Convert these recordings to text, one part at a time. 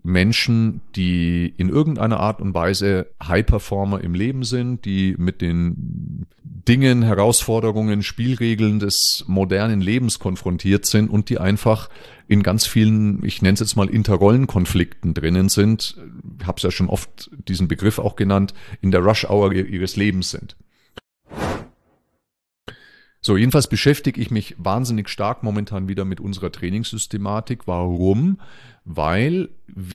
Menschen, die in irgendeiner Art und Weise High-Performer im Leben sind, die mit den Dingen, Herausforderungen, Spielregeln des modernen Lebens konfrontiert sind und die einfach in ganz vielen, ich nenne es jetzt mal Interrollenkonflikten drinnen sind. Ich habe es ja schon oft diesen Begriff auch genannt, in der Rush-Hour ihres Lebens sind. So, jedenfalls beschäftige ich mich wahnsinnig stark momentan wieder mit unserer Trainingssystematik. Warum? Weil,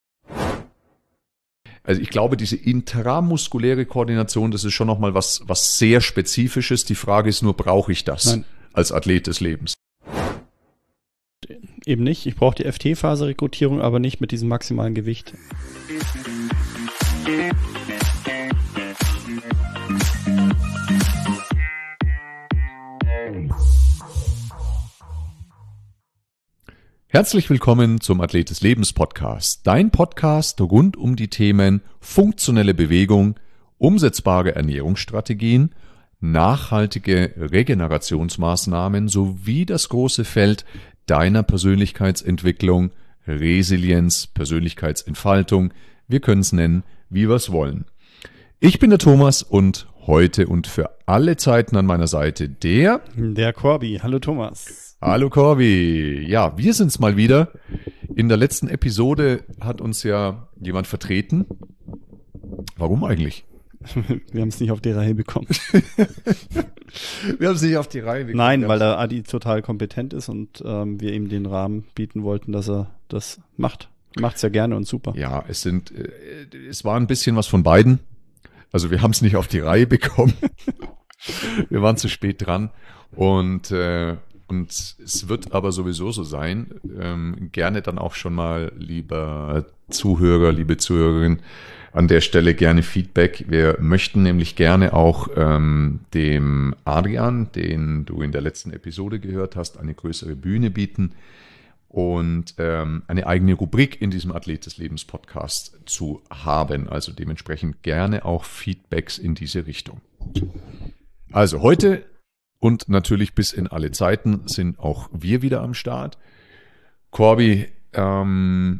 also ich glaube, diese intramuskuläre Koordination, das ist schon nochmal was sehr Spezifisches. Die Frage ist nur, brauche ich das als Athlet des Lebens? Eben nicht. Ich brauche die FT-Phase-Rekrutierung, aber nicht mit diesem maximalen Gewicht. Herzlich willkommen zum Athlet des Lebens Podcast, dein Podcast rund um die Themen funktionelle Bewegung, umsetzbare Ernährungsstrategien, nachhaltige Regenerationsmaßnahmen sowie das große Feld deiner Persönlichkeitsentwicklung, Resilienz, Persönlichkeitsentfaltung. Wir können es nennen, wie wir es wollen. Ich bin der Thomas und heute und für alle Zeiten an meiner Seite der Corby. Hallo Thomas. Hallo Corby. Ja, wir sind's mal wieder. In der letzten Episode hat uns ja jemand vertreten. Warum eigentlich? Wir haben es nicht auf die Reihe bekommen. Wir haben es nicht auf die Reihe bekommen. Nein, weil der Adi total kompetent ist und wir ihm den Rahmen bieten wollten, dass er das macht. Macht's ja gerne und super. Ja, es war ein bisschen was von beiden. Also wir haben es nicht auf die Reihe bekommen. Wir waren zu spät dran und es wird aber sowieso so sein, gerne dann auch schon mal, lieber Zuhörer, liebe Zuhörerin, an der Stelle gerne Feedback. Wir möchten nämlich gerne auch dem Adrian, den du in der letzten Episode gehört hast, eine größere Bühne bieten und eine eigene Rubrik in diesem Athlet des Lebens Podcast zu haben. Also dementsprechend gerne auch Feedbacks in diese Richtung. Also heute und natürlich bis in alle Zeiten sind auch wir wieder am Start. Corby, wir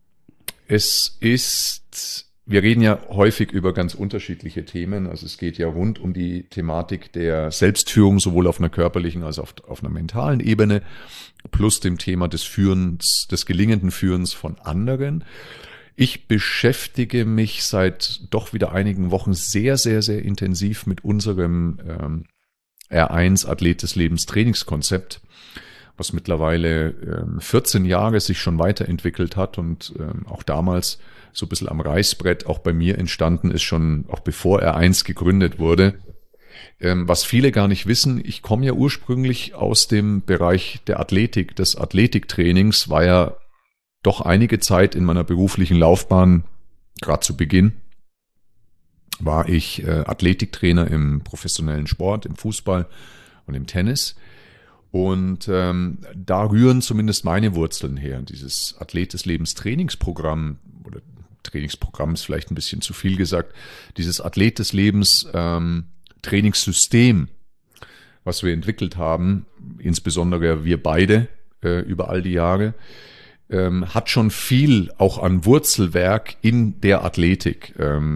reden ja häufig über ganz unterschiedliche Themen. Also es geht ja rund um die Thematik der Selbstführung, sowohl auf einer körperlichen als auch auf einer mentalen Ebene, plus dem Thema des Führens, des gelingenden Führens von anderen. Ich beschäftige mich seit doch wieder einigen Wochen sehr, sehr, sehr intensiv mit unserem R1 Athlet des Lebens Trainingskonzept, was mittlerweile 14 Jahre sich schon weiterentwickelt hat und auch damals so ein bisschen am Reißbrett auch bei mir entstanden ist, schon auch bevor R1 gegründet wurde. Was viele gar nicht wissen, ich komme ja ursprünglich aus dem Bereich der Athletik, des Athletiktrainings, war ja doch einige Zeit in meiner beruflichen Laufbahn, gerade zu Beginn, war ich Athletiktrainer im professionellen Sport, im Fußball und im Tennis. Und da rühren zumindest meine Wurzeln her. Dieses Athlet des Lebens Trainingsprogramm, oder Trainingsprogramm ist vielleicht ein bisschen zu viel gesagt, dieses Athlet des Lebens Trainingssystem, was wir entwickelt haben, insbesondere wir beide über all die Jahre, hat schon viel auch an Wurzelwerk in der Athletik.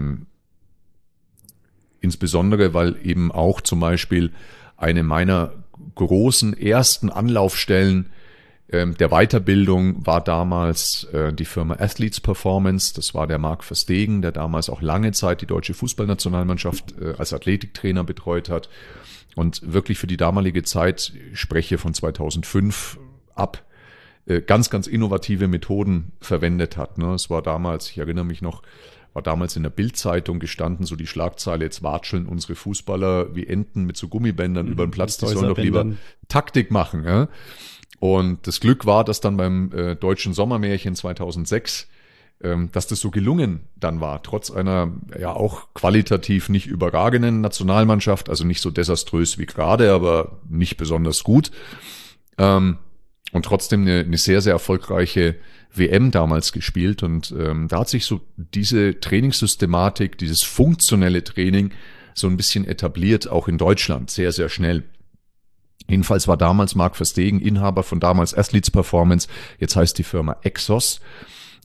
Insbesondere, weil eben auch zum Beispiel eine meiner großen ersten Anlaufstellen der Weiterbildung war damals die Firma Athletes Performance. Das war der Marc Verstegen, der damals auch lange Zeit die deutsche Fußballnationalmannschaft als Athletiktrainer betreut hat und wirklich für die damalige Zeit, ich spreche von 2005 ab, ganz, ganz innovative Methoden verwendet hat. Es war damals, ich erinnere mich noch, war damals in der Bild-Zeitung gestanden, so die Schlagzeile, jetzt watscheln unsere Fußballer wie Enten mit so Gummibändern über den Platz, die sollen doch lieber Taktik machen. Ja? Und das Glück war, dass dann beim deutschen Sommermärchen 2006, dass das so gelungen dann war, trotz einer ja auch qualitativ nicht überragenden Nationalmannschaft, also nicht so desaströs wie gerade, aber nicht besonders gut. Und trotzdem eine sehr, sehr erfolgreiche WM damals gespielt. Und da hat sich so diese Trainingssystematik, dieses funktionelle Training so ein bisschen etabliert, auch in Deutschland, sehr, sehr schnell. Jedenfalls war damals Marc Verstegen Inhaber von damals Athletes Performance, jetzt heißt die Firma Exos.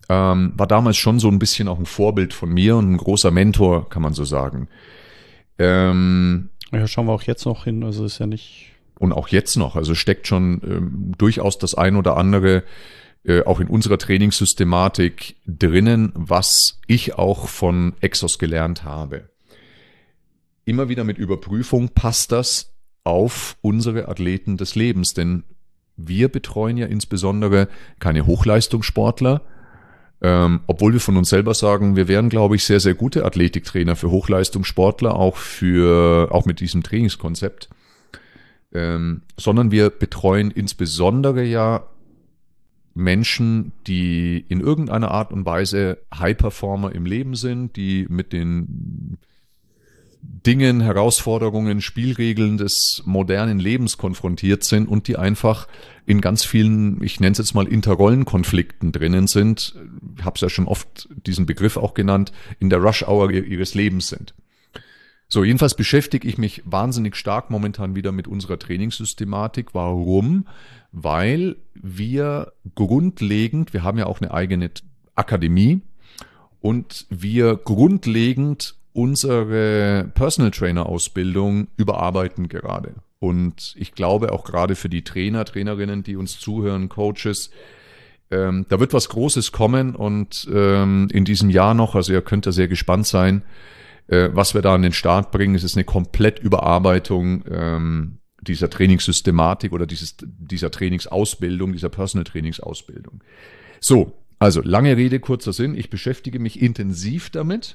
war damals schon so ein bisschen auch ein Vorbild von mir und ein großer Mentor, kann man so sagen. Ja, schauen wir auch jetzt noch hin, also ist ja nicht... Und auch jetzt noch, also steckt schon durchaus das ein oder andere auch in unserer Trainingssystematik drinnen, was ich auch von Exos gelernt habe. Immer wieder mit Überprüfung, passt das auf unsere Athleten des Lebens? Denn wir betreuen ja insbesondere keine Hochleistungssportler, obwohl wir von uns selber sagen, wir wären, glaube ich, sehr, sehr gute Athletiktrainer für Hochleistungssportler, auch mit diesem Trainingskonzept. Sondern wir betreuen insbesondere ja Menschen, die in irgendeiner Art und Weise High-Performer im Leben sind, die mit den Dingen, Herausforderungen, Spielregeln des modernen Lebens konfrontiert sind und die einfach in ganz vielen, ich nenne es jetzt mal Interrollenkonflikten drinnen sind. Ich habe es ja schon oft diesen Begriff auch genannt, in der Rush-Hour ihres Lebens sind. So, jedenfalls beschäftige ich mich wahnsinnig stark momentan wieder mit unserer Trainingssystematik. Warum? Weil wir grundlegend, wir haben ja auch eine eigene Akademie und wir grundlegend unsere Personal Trainer Ausbildung überarbeiten gerade. Und ich glaube auch gerade für die Trainer, Trainerinnen, die uns zuhören, Coaches, da wird was Großes kommen und in diesem Jahr noch, also ihr könnt da sehr gespannt sein, was wir da an den Start bringen. Es ist eine Komplettüberarbeitung dieser Trainingssystematik oder dieser Trainingsausbildung, dieser Personal Trainingsausbildung. So, also lange Rede, kurzer Sinn. Ich beschäftige mich intensiv damit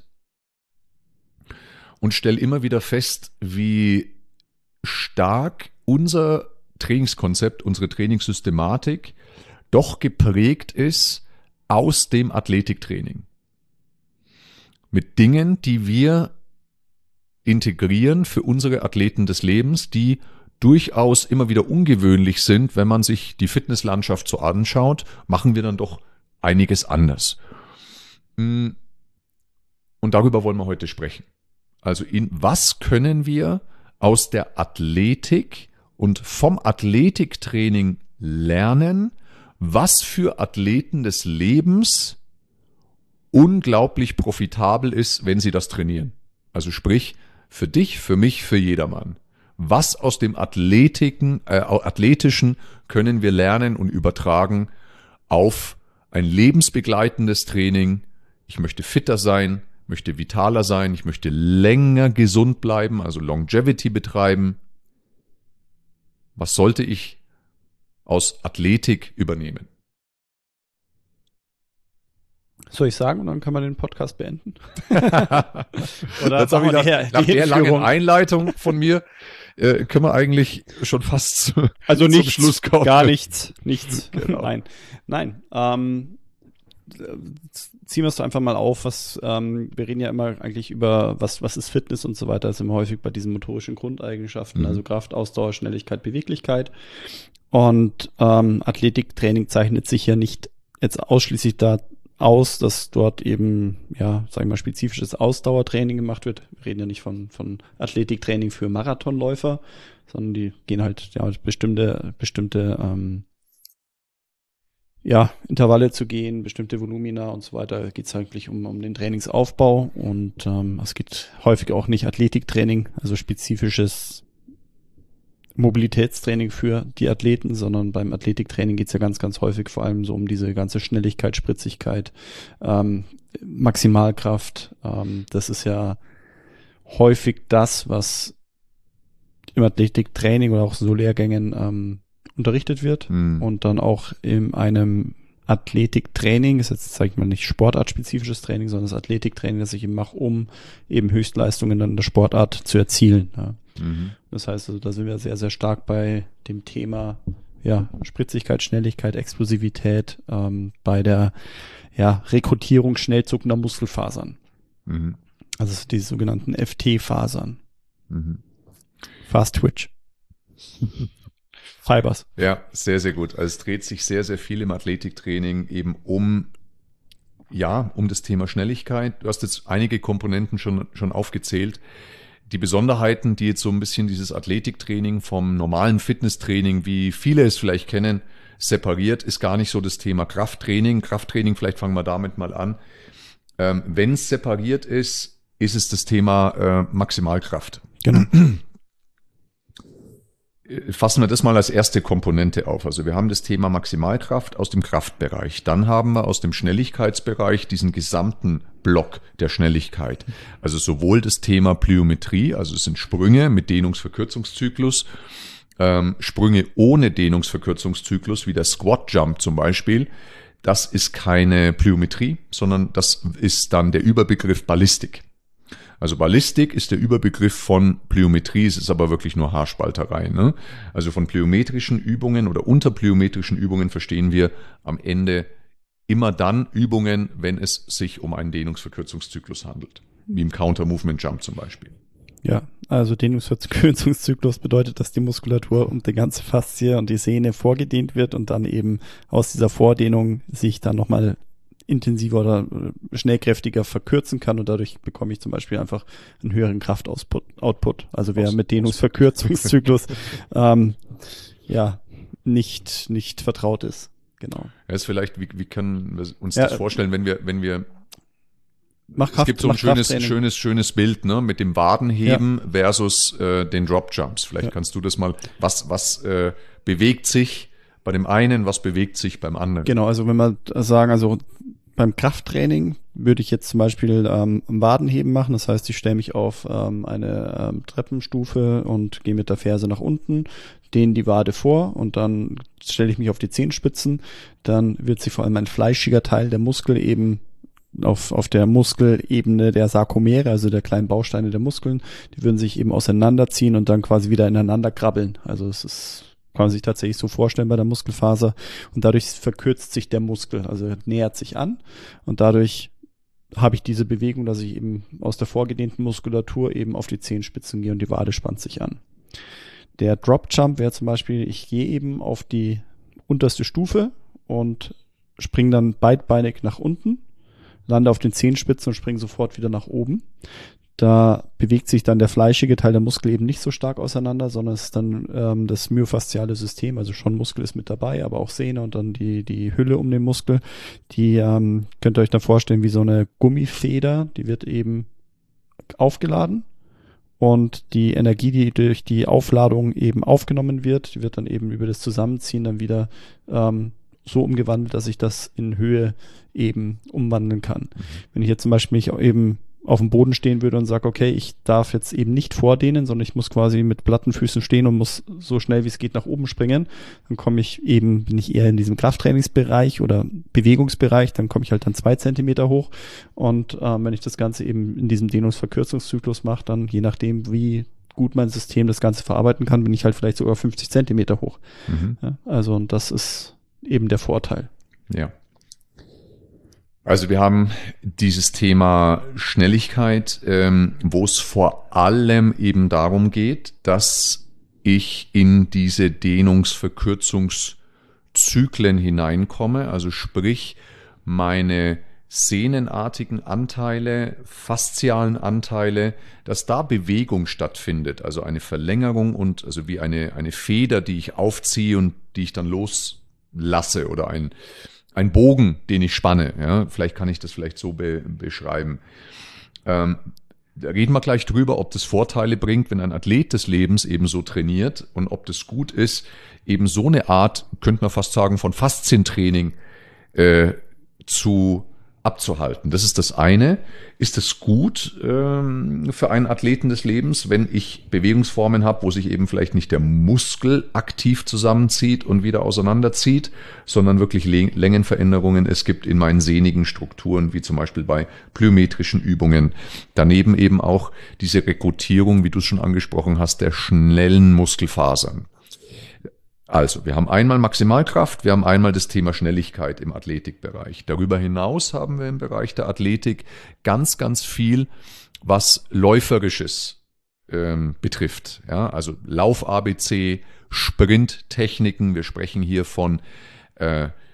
und stelle immer wieder fest, wie stark unser Trainingskonzept, unsere Trainingssystematik doch geprägt ist aus dem Athletiktraining. Mit Dingen, die wir integrieren für unsere Athleten des Lebens, die durchaus immer wieder ungewöhnlich sind. Wenn man sich die Fitnesslandschaft so anschaut, machen wir dann doch einiges anders. Und darüber wollen wir heute sprechen. Also was können wir aus der Athletik und vom Athletiktraining lernen, was für Athleten des Lebens unglaublich profitabel ist, wenn sie das trainieren. Also sprich, für dich, für mich, für jedermann. Was aus dem Athletischen können wir lernen und übertragen auf ein lebensbegleitendes Training? Ich möchte fitter sein, möchte vitaler sein, ich möchte länger gesund bleiben, also Longevity betreiben. Was sollte ich aus Athletik übernehmen? Soll ich sagen und dann kann man den Podcast beenden? Oder nach der langen Einleitung von mir können wir eigentlich schon fast zum Schluss kommen. Gar nichts. Genau. Nein. Ziehen wir es doch einfach mal auf, wir reden ja immer eigentlich über, was ist Fitness und so weiter, das ist immer häufig bei diesen motorischen Grundeigenschaften, also Kraft, Ausdauer, Schnelligkeit, Beweglichkeit. Und Athletiktraining zeichnet sich ja nicht jetzt ausschließlich da aus, dass dort eben, ja, sagen wir mal, spezifisches Ausdauertraining gemacht wird. Wir reden ja nicht von Athletiktraining für Marathonläufer, sondern die gehen halt ja bestimmte Intervalle zu gehen, bestimmte Volumina und so weiter. Da geht es eigentlich um den Trainingsaufbau und es geht häufig auch nicht Athletiktraining, also spezifisches Mobilitätstraining für die Athleten, sondern beim Athletiktraining geht es ja ganz, ganz häufig vor allem so um diese ganze Schnelligkeit, Spritzigkeit, Maximalkraft. Das ist ja häufig das, was im Athletiktraining oder auch so Lehrgängen unterrichtet wird und dann auch in einem Athletiktraining, ist jetzt, sage ich mal, nicht sportartspezifisches Training, sondern das Athletiktraining, das ich eben mache, um eben Höchstleistungen in der Sportart zu erzielen. Ja. Das heißt, also, da sind wir sehr, sehr stark bei dem Thema Spritzigkeit, Schnelligkeit, Explosivität, bei der Rekrutierung schnell zuckender Muskelfasern. Also die sogenannten FT-Fasern. Fast Twitch. Fibers. Ja, sehr, sehr gut. Also es dreht sich sehr, sehr viel im Athletiktraining eben um das Thema Schnelligkeit. Du hast jetzt einige Komponenten schon aufgezählt. die Besonderheiten, die jetzt so ein bisschen dieses Athletiktraining vom normalen Fitnesstraining, wie viele es vielleicht kennen, separiert, ist gar nicht so das Thema Krafttraining. Krafttraining, vielleicht fangen wir damit mal an. Wenn es separiert ist, ist es das Thema Maximalkraft. Genau. Fassen wir das mal als erste Komponente auf. Also wir haben das Thema Maximalkraft aus dem Kraftbereich. Dann haben wir aus dem Schnelligkeitsbereich diesen gesamten Block der Schnelligkeit. Also sowohl das Thema Plyometrie, also es sind Sprünge mit Dehnungsverkürzungszyklus, Sprünge ohne Dehnungsverkürzungszyklus, wie der Squat Jump zum Beispiel. Das ist keine Plyometrie, sondern das ist dann der Überbegriff Ballistik. Also Ballistik ist der Überbegriff von Plyometrie, es ist aber wirklich nur Haarspalterei. Ne? Also von plyometrischen Übungen oder unter plyometrischen Übungen verstehen wir am Ende immer dann Übungen, wenn es sich um einen Dehnungsverkürzungszyklus handelt. Wie im Counter-Movement-Jump zum Beispiel. Ja, also Dehnungsverkürzungszyklus bedeutet, dass die Muskulatur und die ganze Faszie und die Sehne vorgedehnt wird und dann eben aus dieser Vordehnung sich dann nochmal intensiver oder schnellkräftiger verkürzen kann und dadurch bekomme ich zum Beispiel einfach einen höheren Kraftoutput. Also wer mit Dehnungsverkürzungszyklus nicht vertraut ist. Genau. Ja, ist vielleicht, wie können wir uns das vorstellen, wenn wir es gibt so ein schönes Bild, ne, mit dem Wadenheben versus den Drop Jumps. Vielleicht kannst du das mal, was bewegt sich bei dem einen, was bewegt sich beim anderen? Genau, also wenn wir sagen, also beim Krafttraining würde ich jetzt zum Beispiel Wadenheben machen. Das heißt, ich stelle mich auf eine Treppenstufe und gehe mit der Ferse nach unten, dehne die Wade vor und dann stelle ich mich auf die Zehenspitzen. Dann wird sich vor allem ein fleischiger Teil der Muskel eben auf der Muskelebene der Sarkomere, also der kleinen Bausteine der Muskeln, die würden sich eben auseinanderziehen und dann quasi wieder ineinander krabbeln. Also es ist, kann man sich tatsächlich so vorstellen bei der Muskelfaser und dadurch verkürzt sich der Muskel, also nähert sich an und dadurch habe ich diese Bewegung, dass ich eben aus der vorgedehnten Muskulatur eben auf die Zehenspitzen gehe und die Wade spannt sich an. Der Drop Jump wäre zum Beispiel, ich gehe eben auf die unterste Stufe und springe dann beidbeinig nach unten, lande auf den Zehenspitzen und springe sofort wieder nach oben. Da bewegt sich dann der fleischige Teil der Muskel eben nicht so stark auseinander, sondern es ist dann das myofasziale System, also schon Muskel ist mit dabei, aber auch Sehne und dann die Hülle um den Muskel. Die könnt ihr euch dann vorstellen wie so eine Gummifeder, die wird eben aufgeladen und die Energie, die durch die Aufladung eben aufgenommen wird, die wird dann eben über das Zusammenziehen dann wieder so umgewandelt, dass ich das in Höhe eben umwandeln kann. Wenn ich jetzt zum Beispiel mich eben auf dem Boden stehen würde und sage, okay, ich darf jetzt eben nicht vordehnen, sondern ich muss quasi mit platten Füßen stehen und muss so schnell wie es geht nach oben springen, dann bin ich eher in diesem Krafttrainingsbereich oder Bewegungsbereich, dann komme ich halt dann 2 Zentimeter hoch und wenn ich das Ganze eben in diesem Dehnungsverkürzungszyklus mache, dann je nachdem, wie gut mein System das Ganze verarbeiten kann, bin ich halt vielleicht sogar 50 Zentimeter hoch. Ja, also und das ist eben der Vorteil. Ja. Also wir haben dieses Thema Schnelligkeit, wo es vor allem eben darum geht, dass ich in diese Dehnungsverkürzungszyklen hineinkomme, also sprich meine sehnenartigen Anteile, faszialen Anteile, dass da Bewegung stattfindet, also eine Verlängerung und also wie eine Feder, die ich aufziehe und die ich dann loslasse oder ein Bogen, den ich spanne. Ja, vielleicht kann ich das so beschreiben. Da reden wir gleich drüber, ob das Vorteile bringt, wenn ein Athlet des Lebens eben so trainiert und ob das gut ist, eben so eine Art, könnte man fast sagen, von Faszientraining abzuhalten. Das ist das eine. Ist es gut für einen Athleten des Lebens, wenn ich Bewegungsformen habe, wo sich eben vielleicht nicht der Muskel aktiv zusammenzieht und wieder auseinanderzieht, sondern wirklich Längenveränderungen es gibt in meinen sehnigen Strukturen, wie zum Beispiel bei plyometrischen Übungen. Daneben eben auch diese Rekrutierung, wie du es schon angesprochen hast, der schnellen Muskelfasern. Also, wir haben einmal Maximalkraft, wir haben einmal das Thema Schnelligkeit im Athletikbereich. Darüber hinaus haben wir im Bereich der Athletik ganz, ganz viel, was Läuferisches betrifft. Ja, also Lauf-ABC, Sprinttechniken. Wir sprechen hier von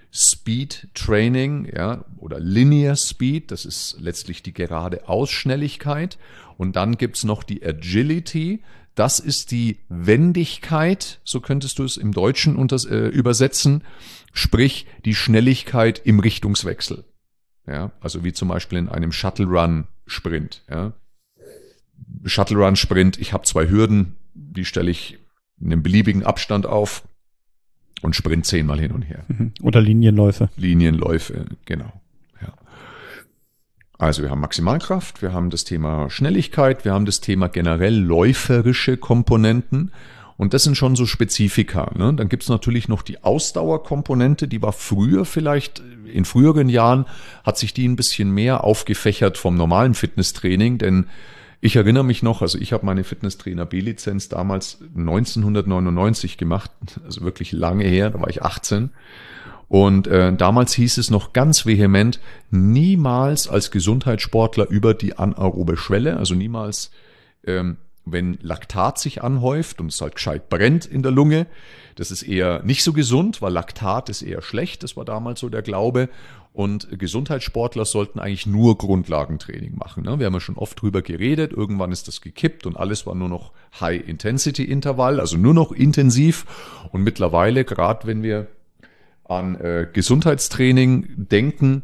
Speed Training, ja, oder Linear Speed, das ist letztlich die Geradeausschnelligkeit. Und dann gibt's noch die Agility, das ist die Wendigkeit, so könntest du es im Deutschen übersetzen, sprich die Schnelligkeit im Richtungswechsel. Ja, also wie zum Beispiel in einem Shuttle Run Sprint. Ja. Shuttle Run Sprint, ich habe 2 Hürden, die stelle ich in einem beliebigen Abstand auf und sprint 10-mal hin und her. Oder Linienläufe. Linienläufe, genau. Ja. Also wir haben Maximalkraft, wir haben das Thema Schnelligkeit, wir haben das Thema generell läuferische Komponenten und das sind schon so Spezifika. Ne? Dann gibt's natürlich noch die Ausdauerkomponente, die war früher vielleicht, in früheren Jahren hat sich die ein bisschen mehr aufgefächert vom normalen Fitnesstraining, denn ich erinnere mich noch, also ich habe meine Fitnesstrainer B-Lizenz damals 1999 gemacht, also wirklich lange her, da war ich 18. Und damals hieß es noch ganz vehement, niemals als Gesundheitssportler über die anaerobe Schwelle, also niemals, wenn Laktat sich anhäuft und es halt gescheit brennt in der Lunge. Das ist eher nicht so gesund, weil Laktat ist eher schlecht, das war damals so der Glaube. Und Gesundheitssportler sollten eigentlich nur Grundlagentraining machen. Wir haben ja schon oft drüber geredet, irgendwann ist das gekippt und alles war nur noch High-Intensity-Intervall, also nur noch intensiv. Und mittlerweile, gerade wenn wir an Gesundheitstraining denken,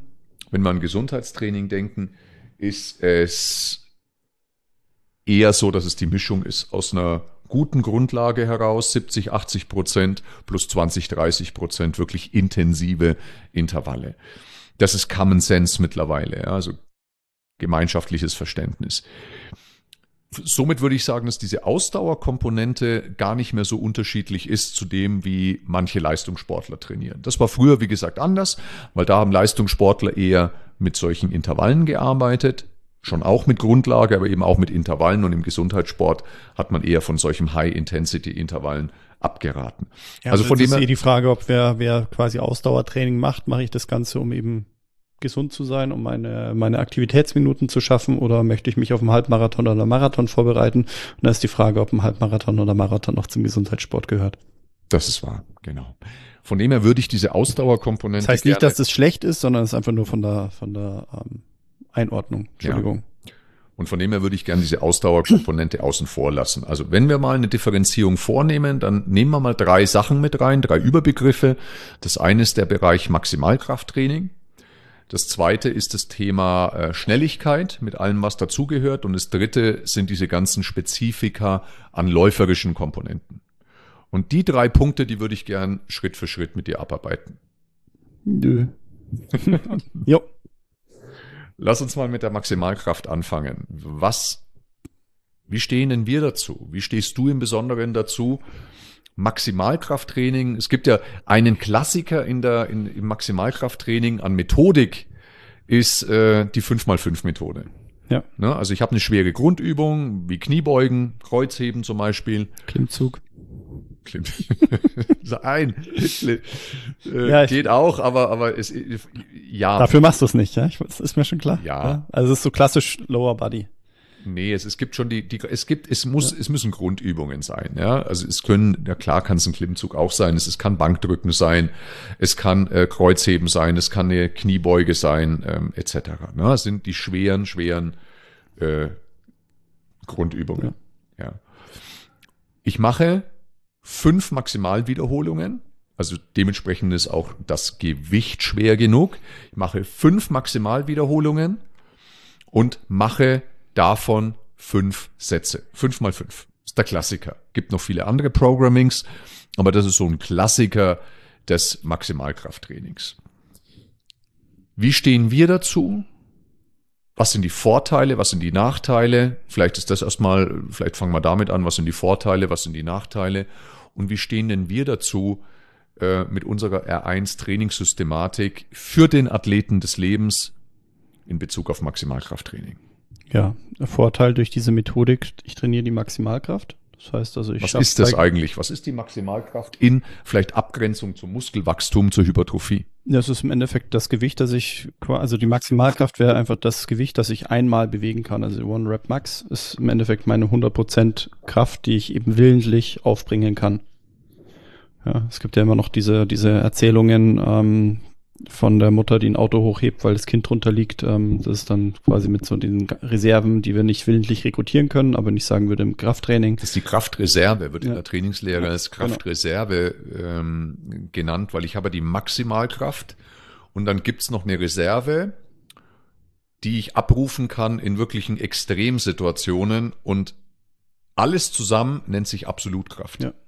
ist es eher so, dass es die Mischung ist aus einer guten Grundlage heraus, 70-80% plus 20-30% wirklich intensive Intervalle. Das ist Common Sense mittlerweile, ja, also gemeinschaftliches Verständnis. Somit würde ich sagen, dass diese Ausdauerkomponente gar nicht mehr so unterschiedlich ist zu dem, wie manche Leistungssportler trainieren. Das war früher, wie gesagt, anders, weil da haben Leistungssportler eher mit solchen Intervallen gearbeitet, schon auch mit Grundlage, aber eben auch mit Intervallen, und im Gesundheitssport hat man eher von solchen High-Intensity-Intervallen abgeraten. Ja, also von dem her ist die Frage, ob wer quasi Ausdauertraining macht ich das Ganze, um eben gesund zu sein, um meine Aktivitätsminuten zu schaffen, oder möchte ich mich auf einen Halbmarathon oder Marathon vorbereiten? Und da ist die Frage, ob ein Halbmarathon oder Marathon noch zum Gesundheitssport gehört. Das ist wahr, genau. Von dem her würde ich diese Ausdauerkomponente. Das heißt nicht, dass das schlecht ist, sondern es ist einfach nur von der Einordnung. Entschuldigung. Ja. Und von dem her würde ich gerne diese Ausdauerkomponente außen vor lassen. Also wenn wir mal eine Differenzierung vornehmen, dann nehmen wir mal 3 Sachen mit rein, 3 Überbegriffe. Das eine ist der Bereich Maximalkrafttraining. Das zweite ist das Thema Schnelligkeit mit allem, was dazugehört. Und das dritte sind diese ganzen Spezifika an läuferischen Komponenten. Und die 3 Punkte, die würde ich gern Schritt für Schritt mit dir abarbeiten. Nö. Jo. Lass uns mal mit der Maximalkraft anfangen. Wie stehen denn wir dazu? Wie stehst du im Besonderen dazu? Maximalkrafttraining, es gibt ja einen Klassiker im Maximalkrafttraining an Methodik, ist die 5x5-Methode. Ja. Ne? Also ich habe eine schwere Grundübung, wie Kniebeugen, Kreuzheben zum Beispiel. Klimmzug. Geht auch, aber es, ja. Dafür machst du es nicht, ja? Das ist mir schon klar. Ja. Also es ist so klassisch Lower Body. Nee, es gibt schon es müssen Grundübungen sein, ja. Also klar kann es ein Klimmzug auch sein, es kann Bankdrücken sein, es kann Kreuzheben sein, es kann eine Kniebeuge sein, etc. Ne? Das sind die schweren Grundübungen. Ja. Ich mache 5 Maximalwiederholungen, also dementsprechend ist auch das Gewicht schwer genug. Ich mache 5 Maximalwiederholungen und mache davon 5 Sätze. 5x5. Ist der Klassiker. Gibt noch viele andere Programmings, aber das ist so ein Klassiker des Maximalkrafttrainings. Wie stehen wir dazu? Was sind die Vorteile? Was sind die Nachteile? Vielleicht fangen wir damit an. Was sind die Vorteile? Was sind die Nachteile? Und wie stehen denn wir dazu mit unserer R1-Trainingssystematik für den Athleten des Lebens in Bezug auf Maximalkrafttraining? Ja, der Vorteil durch diese Methodik, ich trainiere die Maximalkraft. Das heißt also, was ist das eigentlich? Was ist die Maximalkraft in vielleicht Abgrenzung zum Muskelwachstum, zur Hypertrophie? Das ist im Endeffekt das Gewicht, also die Maximalkraft wäre einfach das Gewicht, das ich einmal bewegen kann. Also One Rep Max ist im Endeffekt meine 100% Kraft, die ich eben willentlich aufbringen kann. Ja, es gibt ja immer noch diese Erzählungen, von der Mutter, die ein Auto hochhebt, weil das Kind drunter liegt. Das ist dann quasi mit so den Reserven, die wir nicht willentlich rekrutieren können, aber nicht sagen würde im Krafttraining. Das ist die Kraftreserve, wird in der Trainingslehre als Kraftreserve genannt, weil ich habe die Maximalkraft und dann gibt's noch eine Reserve, die ich abrufen kann in wirklichen Extremsituationen und alles zusammen nennt sich Absolutkraft. Ja.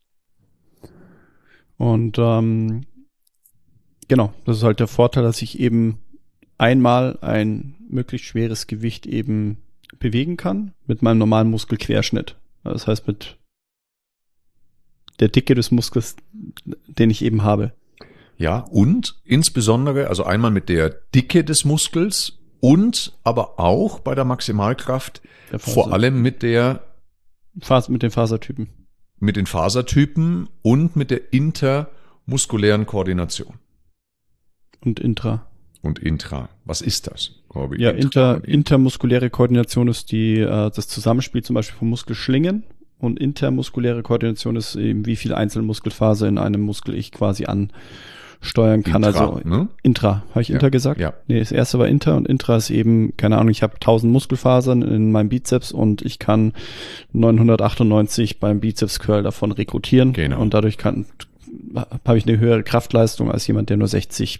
Und genau, das ist halt der Vorteil, dass ich eben einmal ein möglichst schweres Gewicht eben bewegen kann mit meinem normalen Muskelquerschnitt. Das heißt mit der Dicke des Muskels, den ich eben habe. Ja, und insbesondere, also einmal mit der Dicke des Muskels und aber auch bei der Maximalkraft, vor allem mit den Fasertypen. Mit den Fasertypen und mit der intermuskulären Koordination. Und intra. Was ist das, Corby? Ja, intermuskuläre Koordination ist das Zusammenspiel zum Beispiel von Muskelschlingen und intermuskuläre Koordination ist eben, wie viele Einzelmuskelfaser in einem Muskel ich quasi ansteuern kann. Intra. Habe ich Inter gesagt? Ja. Nee, das erste war Inter und Intra ist eben, keine Ahnung, ich habe 1000 Muskelfasern in meinem Bizeps und ich kann 998 beim Bizeps-Curl davon rekrutieren. Genau. Und dadurch habe ich eine höhere Kraftleistung als jemand, der nur 60%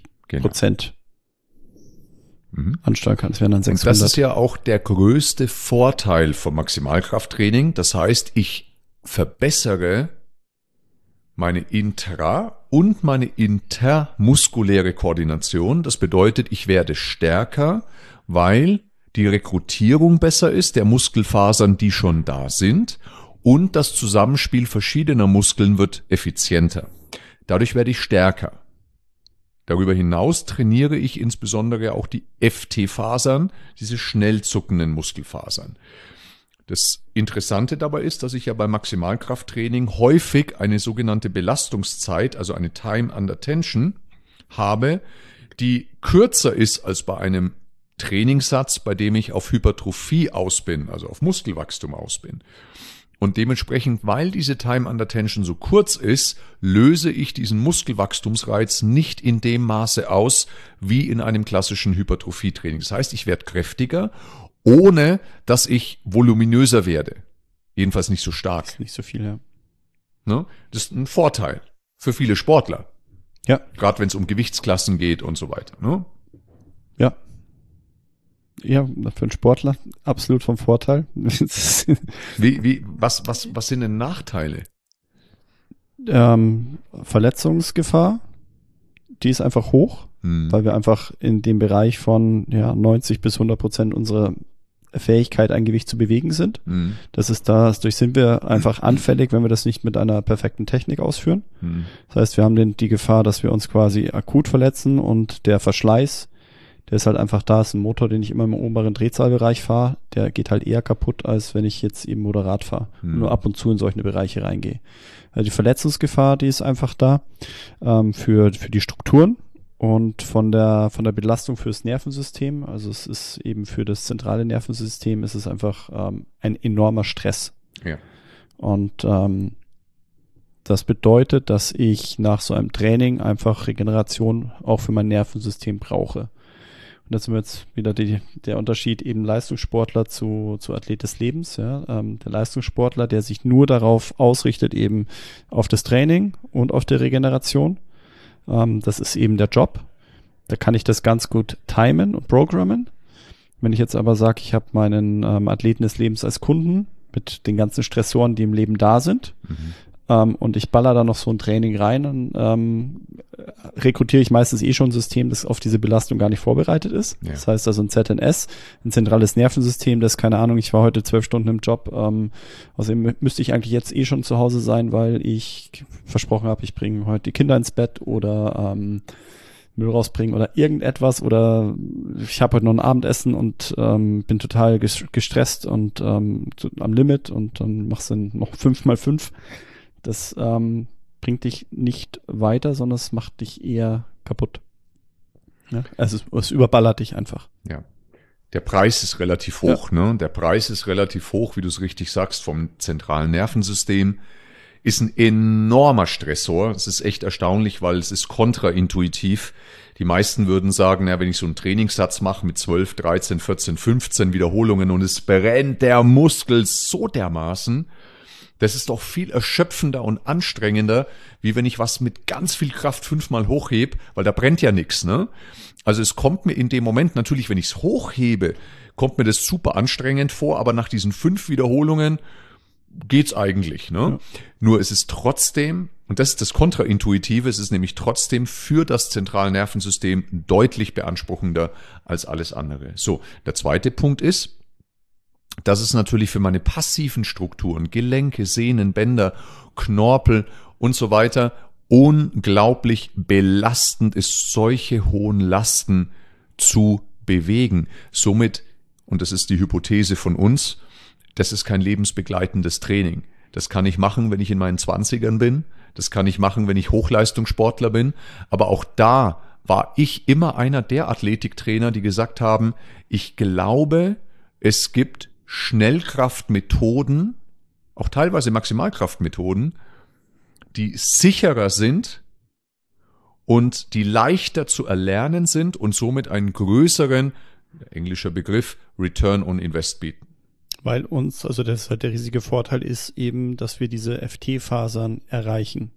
ansteuern kann. Das wären dann 600. Und das ist ja auch der größte Vorteil vom Maximalkrafttraining. Das heißt, ich verbessere meine intra- und meine intermuskuläre Koordination. Das bedeutet, ich werde stärker, weil die Rekrutierung besser ist der Muskelfasern, die schon da sind, und das Zusammenspiel verschiedener Muskeln wird effizienter. Dadurch werde ich stärker. Darüber hinaus trainiere ich insbesondere auch die FT-Fasern, diese schnell zuckenden Muskelfasern. Das Interessante dabei ist, dass ich ja beim Maximalkrafttraining häufig eine sogenannte Belastungszeit, also eine Time under Tension, habe, die kürzer ist als bei einem Trainingssatz, bei dem ich auf Hypertrophie aus bin, also auf Muskelwachstum aus bin. Und dementsprechend, weil diese Time under Tension so kurz ist, löse ich diesen Muskelwachstumsreiz nicht in dem Maße aus, wie in einem klassischen Hypertrophietraining. Das heißt, ich werde kräftiger, ohne dass ich voluminöser werde. Jedenfalls nicht so stark. Nicht so viel, ja. Ne? Das ist ein Vorteil für viele Sportler. Ja. Gerade wenn es um Gewichtsklassen geht und so weiter. Ne? Ja. Ja, für einen Sportler absolut vom Vorteil. Was sind denn Nachteile? Verletzungsgefahr, die ist einfach hoch, weil wir einfach in dem Bereich von 90 bis 100% unserer Fähigkeit, ein Gewicht zu bewegen sind. Dadurch sind wir einfach anfällig, wenn wir das nicht mit einer perfekten Technik ausführen. Das heißt, wir haben die Gefahr, dass wir uns quasi akut verletzen und der Verschleiß, der ist halt einfach da, ist ein Motor, den ich immer im oberen Drehzahlbereich fahre, der geht halt eher kaputt, als wenn ich jetzt eben moderat fahre und nur ab und zu in solche Bereiche reingehe. Also die Verletzungsgefahr, die ist einfach da für die Strukturen und von der Belastung fürs Nervensystem. Also es ist eben für das zentrale Nervensystem ist es einfach ein enormer Stress. Ja. Und das bedeutet, dass ich nach so einem Training einfach Regeneration auch für mein Nervensystem brauche. Und da sind wir jetzt wieder der Unterschied eben Leistungssportler zu Athlet des Lebens. Ja. Der Leistungssportler, der sich nur darauf ausrichtet, eben auf das Training und auf die Regeneration. Das ist eben der Job. Da kann ich das ganz gut timen und programmen. Wenn ich jetzt aber sage, ich habe meinen Athleten des Lebens als Kunden mit den ganzen Stressoren, die im Leben da sind, und ich baller da noch so ein Training rein, dann rekrutiere ich meistens schon ein System, das auf diese Belastung gar nicht vorbereitet ist. Ja. Das heißt also ein ZNS, ein zentrales Nervensystem, das, keine Ahnung, ich war heute 12 Stunden im Job, außerdem müsste ich eigentlich jetzt schon zu Hause sein, weil ich versprochen habe, ich bringe heute die Kinder ins Bett oder Müll rausbringen oder irgendetwas oder ich habe heute noch ein Abendessen und bin total gestresst und am Limit und dann machst du noch 5x5. Das bringt dich nicht weiter, sondern es macht dich eher kaputt. Ja? Also es überballert dich einfach. Ja. Der Preis ist relativ hoch, ne? Der Preis ist relativ hoch, wie du es richtig sagst, vom zentralen Nervensystem. ist ein enormer Stressor. Es ist echt erstaunlich, weil es ist kontraintuitiv. Die meisten würden sagen, ja, wenn ich so einen Trainingssatz mache mit 12, 13, 14, 15 Wiederholungen und es brennt der Muskel so dermaßen, das ist doch viel erschöpfender und anstrengender, wie wenn ich was mit ganz viel Kraft 5-mal hochhebe, weil da brennt ja nichts, ne? Also es kommt mir in dem Moment, natürlich, wenn ich es hochhebe, kommt mir das super anstrengend vor, aber nach diesen 5 Wiederholungen geht's eigentlich, ne? Ja. Nur es ist trotzdem, und das ist das Kontraintuitive, es ist nämlich trotzdem für das Zentralnervensystem deutlich beanspruchender als alles andere. So, der zweite Punkt ist, dass es natürlich für meine passiven Strukturen, Gelenke, Sehnen, Bänder, Knorpel und so weiter unglaublich belastend ist, solche hohen Lasten zu bewegen. Somit, und das ist die Hypothese von uns, das ist kein lebensbegleitendes Training. Das kann ich machen, wenn ich in meinen 20ern bin. Das kann ich machen, wenn ich Hochleistungssportler bin. Aber auch da war ich immer einer der Athletiktrainer, die gesagt haben, ich glaube, es gibt Schnellkraftmethoden, auch teilweise Maximalkraftmethoden, die sicherer sind und die leichter zu erlernen sind und somit einen größeren, englischer Begriff, Return on Invest bieten. Weil uns, also das halt der riesige Vorteil ist eben, dass wir diese FT-Fasern erreichen.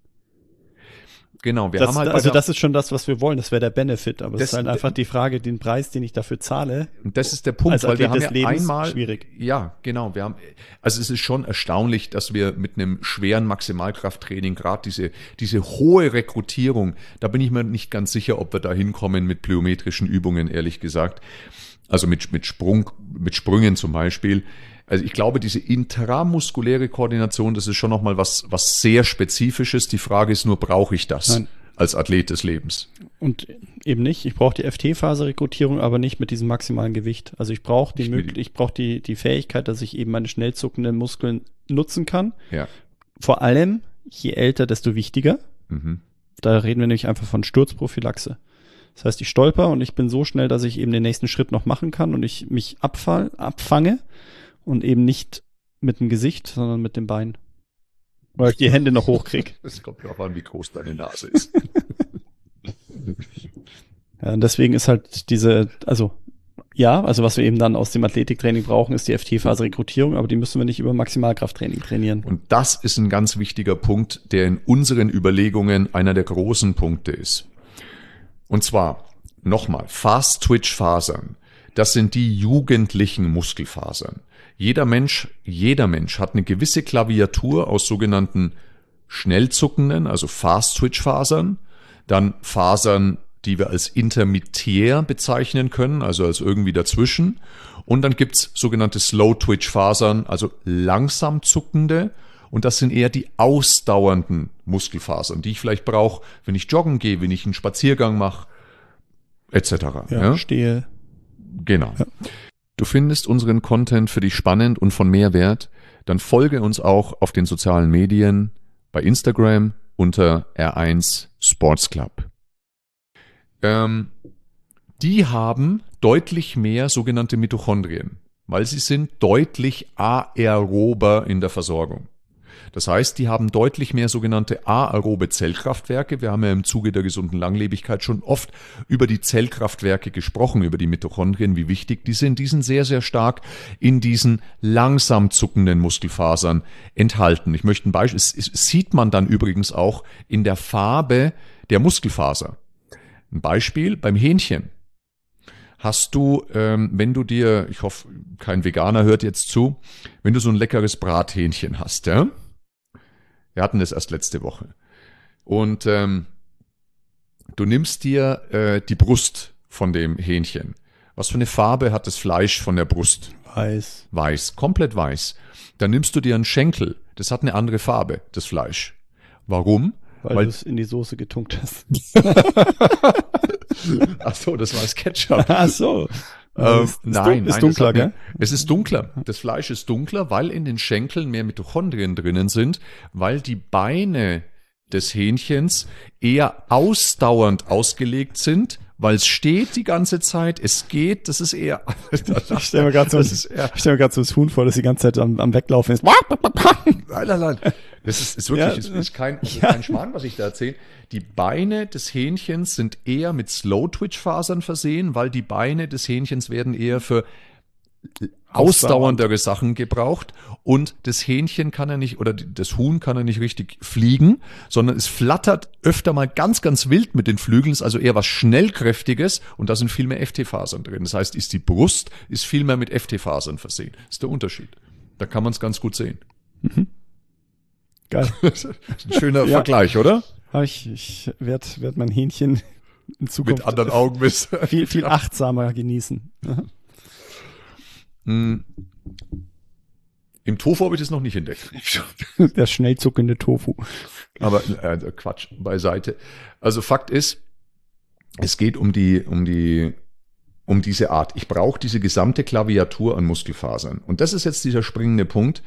Genau, wir haben halt also das ist schon das, was wir wollen, das wäre der Benefit, aber es ist halt einfach die Frage, den Preis, den ich dafür zahle. Und das ist der Punkt, weil wir haben ja einmal schwierig. Ja, genau, also es ist schon erstaunlich, dass wir mit einem schweren Maximalkrafttraining gerade diese hohe Rekrutierung, da bin ich mir nicht ganz sicher, ob wir da hinkommen mit plyometrischen Übungen, ehrlich gesagt. Also mit Sprüngen zum Beispiel. Also ich glaube, diese intramuskuläre Koordination, das ist schon nochmal was sehr Spezifisches. Die Frage ist nur, brauche ich das als Athlet des Lebens? Und eben nicht. Ich brauche die FT-Phase-Rekrutierung, aber nicht mit diesem maximalen Gewicht. Also ich brauche die Fähigkeit, dass ich eben meine schnell zuckenden Muskeln nutzen kann. Ja. Vor allem, je älter, desto wichtiger. Mhm. Da reden wir nämlich einfach von Sturzprophylaxe. Das heißt, ich stolper und ich bin so schnell, dass ich eben den nächsten Schritt noch machen kann und ich mich abfange. Und eben nicht mit dem Gesicht, sondern mit dem Bein. Weil ich die Hände noch hochkriege. Das kommt darauf an, wie groß deine Nase ist. Ja, und deswegen ist halt also was wir eben dann aus dem Athletiktraining brauchen, ist die FT-Phase-Rekrutierung, aber die müssen wir nicht über Maximalkrafttraining trainieren. Und das ist ein ganz wichtiger Punkt, der in unseren Überlegungen einer der großen Punkte ist. Und zwar, nochmal, Fast-Twitch-Fasern. Das sind die jugendlichen Muskelfasern. Jeder Mensch hat eine gewisse Klaviatur aus sogenannten schnellzuckenden, also Fast-Twitch-Fasern, dann Fasern, die wir als intermittiär bezeichnen können, also als irgendwie dazwischen. Und dann gibt's sogenannte Slow-Twitch-Fasern, also langsam zuckende. Und das sind eher die ausdauernden Muskelfasern, die ich vielleicht brauche, wenn ich joggen gehe, wenn ich einen Spaziergang mache, etc. Ja, stehe. Genau. Ja. Du findest unseren Content für dich spannend und von Mehrwert, dann folge uns auch auf den sozialen Medien, bei Instagram unter R1 Sports Club. Die haben deutlich mehr sogenannte Mitochondrien, weil sie sind deutlich aerober in der Versorgung. Das heißt, die haben deutlich mehr sogenannte aerobe Zellkraftwerke. Wir haben ja im Zuge der gesunden Langlebigkeit schon oft über die Zellkraftwerke gesprochen, über die Mitochondrien, wie wichtig die sind. Die sind sehr, sehr stark in diesen langsam zuckenden Muskelfasern enthalten. Ich möchte ein Beispiel, das sieht man dann übrigens auch in der Farbe der Muskelfaser. Ein Beispiel beim Hähnchen. Hast du, wenn du dir, ich hoffe, kein Veganer hört jetzt zu, wenn du so ein leckeres Brathähnchen hast, ja? Wir hatten das erst letzte Woche. Und du nimmst dir die Brust von dem Hähnchen. Was für eine Farbe hat das Fleisch von der Brust? Weiß. Weiß, komplett weiß. Dann nimmst du dir einen Schenkel. Das hat eine andere Farbe, das Fleisch. Warum? Weil du es in die Soße getunkt hast. Ach so, das war das Ketchup. Ach so. Nein, ist dunkler, gell? Es ist dunkler. Das Fleisch ist dunkler, weil in den Schenkeln mehr Mitochondrien drinnen sind, weil die Beine des Hähnchens eher ausdauernd ausgelegt sind, weil es steht die ganze Zeit, es geht, das ist eher... Ich stelle mir gerade so das Huhn vor, das die ganze Zeit am Weglaufen ist. Nein. Das ist wirklich, ist kein Schmarrn, was ich da erzähle. Die Beine des Hähnchens sind eher mit Slow-Twitch-Fasern versehen, weil die Beine des Hähnchens werden eher für ausdauerndere Sachen gebraucht und das Hähnchen kann ja nicht, oder das Huhn kann ja nicht richtig fliegen, sondern es flattert öfter mal ganz, ganz wild mit den Flügeln, ist also eher was Schnellkräftiges und da sind viel mehr FT-Fasern drin. Das heißt, die Brust ist viel mehr mit FT-Fasern versehen. Das ist der Unterschied. Da kann man es ganz gut sehen. Mhm. Geil. Ein schöner Vergleich, oder? Ich werd mein Hähnchen in Zukunft mit anderen Augen viel achtsamer genießen. Im Tofu habe ich das noch nicht entdeckt. Der schnell zuckende Tofu. Aber Quatsch beiseite. Also Fakt ist, es geht um diese Art. Ich brauche diese gesamte Klaviatur an Muskelfasern. Und das ist jetzt dieser springende Punkt.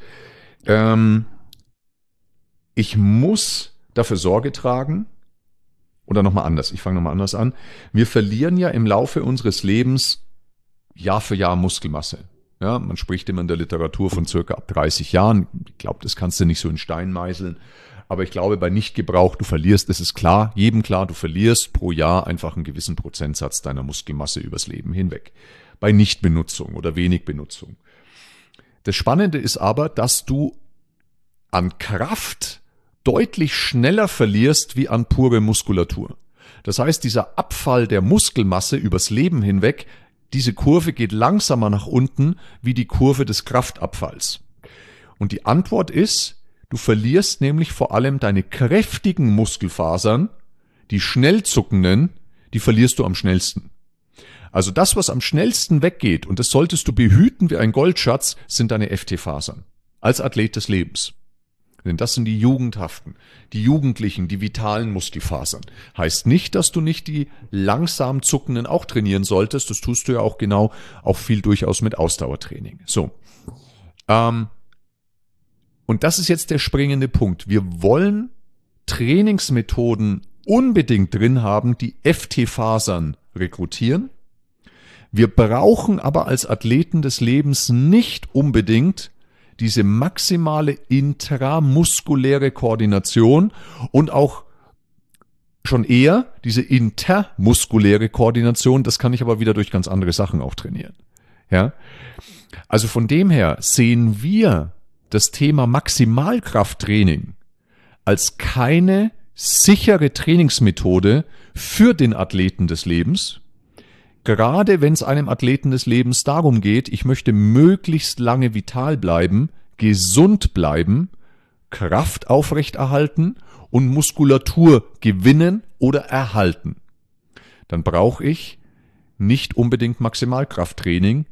Ich muss dafür Sorge tragen, oder nochmal anders, ich fange nochmal anders an. Wir verlieren ja im Laufe unseres Lebens Jahr für Jahr Muskelmasse. Ja, man spricht immer in der Literatur von circa ab 30 Jahren. Ich glaube, das kannst du nicht so in Stein meißeln. Aber ich glaube, bei Nichtgebrauch, du verlierst, das ist klar, jedem klar, du verlierst pro Jahr einfach einen gewissen Prozentsatz deiner Muskelmasse übers Leben hinweg. Bei Nichtbenutzung oder wenig Benutzung. Das Spannende ist aber, dass du an Kraft deutlich schneller verlierst wie an pure Muskulatur. Das heißt, dieser Abfall der Muskelmasse übers Leben hinweg, diese Kurve geht langsamer nach unten wie die Kurve des Kraftabfalls. Und die Antwort ist, du verlierst nämlich vor allem deine kräftigen Muskelfasern, die schnell zuckenden, die verlierst du am schnellsten. Also das, was am schnellsten weggeht, und das solltest du behüten wie ein Goldschatz, sind deine FT-Fasern. Als Athlet des Lebens. Denn das sind die Jugendhaften, die Jugendlichen, die vitalen Muskelfasern. Heißt nicht, dass du nicht die langsam zuckenden auch trainieren solltest. Das tust du ja auch genau, auch viel durchaus mit Ausdauertraining. So. Und das ist jetzt der springende Punkt. Wir wollen Trainingsmethoden unbedingt drin haben, die FT-Fasern rekrutieren. Wir brauchen aber als Athleten des Lebens nicht unbedingt diese maximale intramuskuläre Koordination und auch schon eher diese intermuskuläre Koordination, das kann ich aber wieder durch ganz andere Sachen auch trainieren. Ja? Also von dem her sehen wir das Thema Maximalkrafttraining als keine sichere Trainingsmethode für den Athleten des Lebens. Gerade wenn es einem Athleten des Lebens darum geht, ich möchte möglichst lange vital bleiben, gesund bleiben, Kraft aufrechterhalten und Muskulatur gewinnen oder erhalten, dann brauche ich nicht unbedingt Maximalkrafttraining.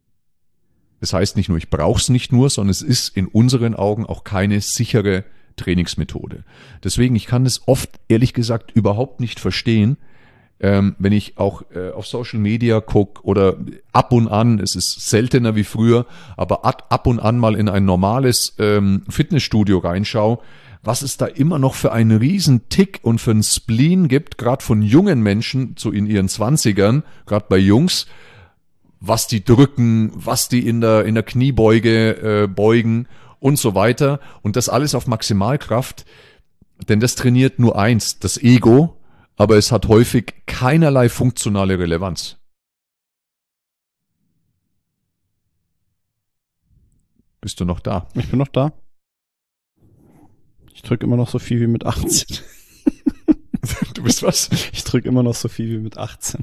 Das heißt nicht nur, ich brauche es nicht nur, sondern es ist in unseren Augen auch keine sichere Trainingsmethode. Deswegen, ich kann es oft, ehrlich gesagt, überhaupt nicht verstehen, wenn ich auch auf Social Media gucke oder ab und an, es ist seltener wie früher, aber ab und an mal in ein normales Fitnessstudio reinschaue, was es da immer noch für einen riesen Tick und für einen Spleen gibt, gerade von jungen Menschen, so in ihren 20ern, gerade bei Jungs, was die drücken, was die in der Kniebeuge beugen und so weiter. Und das alles auf Maximalkraft, denn das trainiert nur eins, das Ego, aber es hat häufig keinerlei funktionale Relevanz. Bist du noch da? Ich bin noch da. Ich drücke immer noch so viel wie mit 18. Du bist was? Ich drücke immer noch so viel wie mit 18.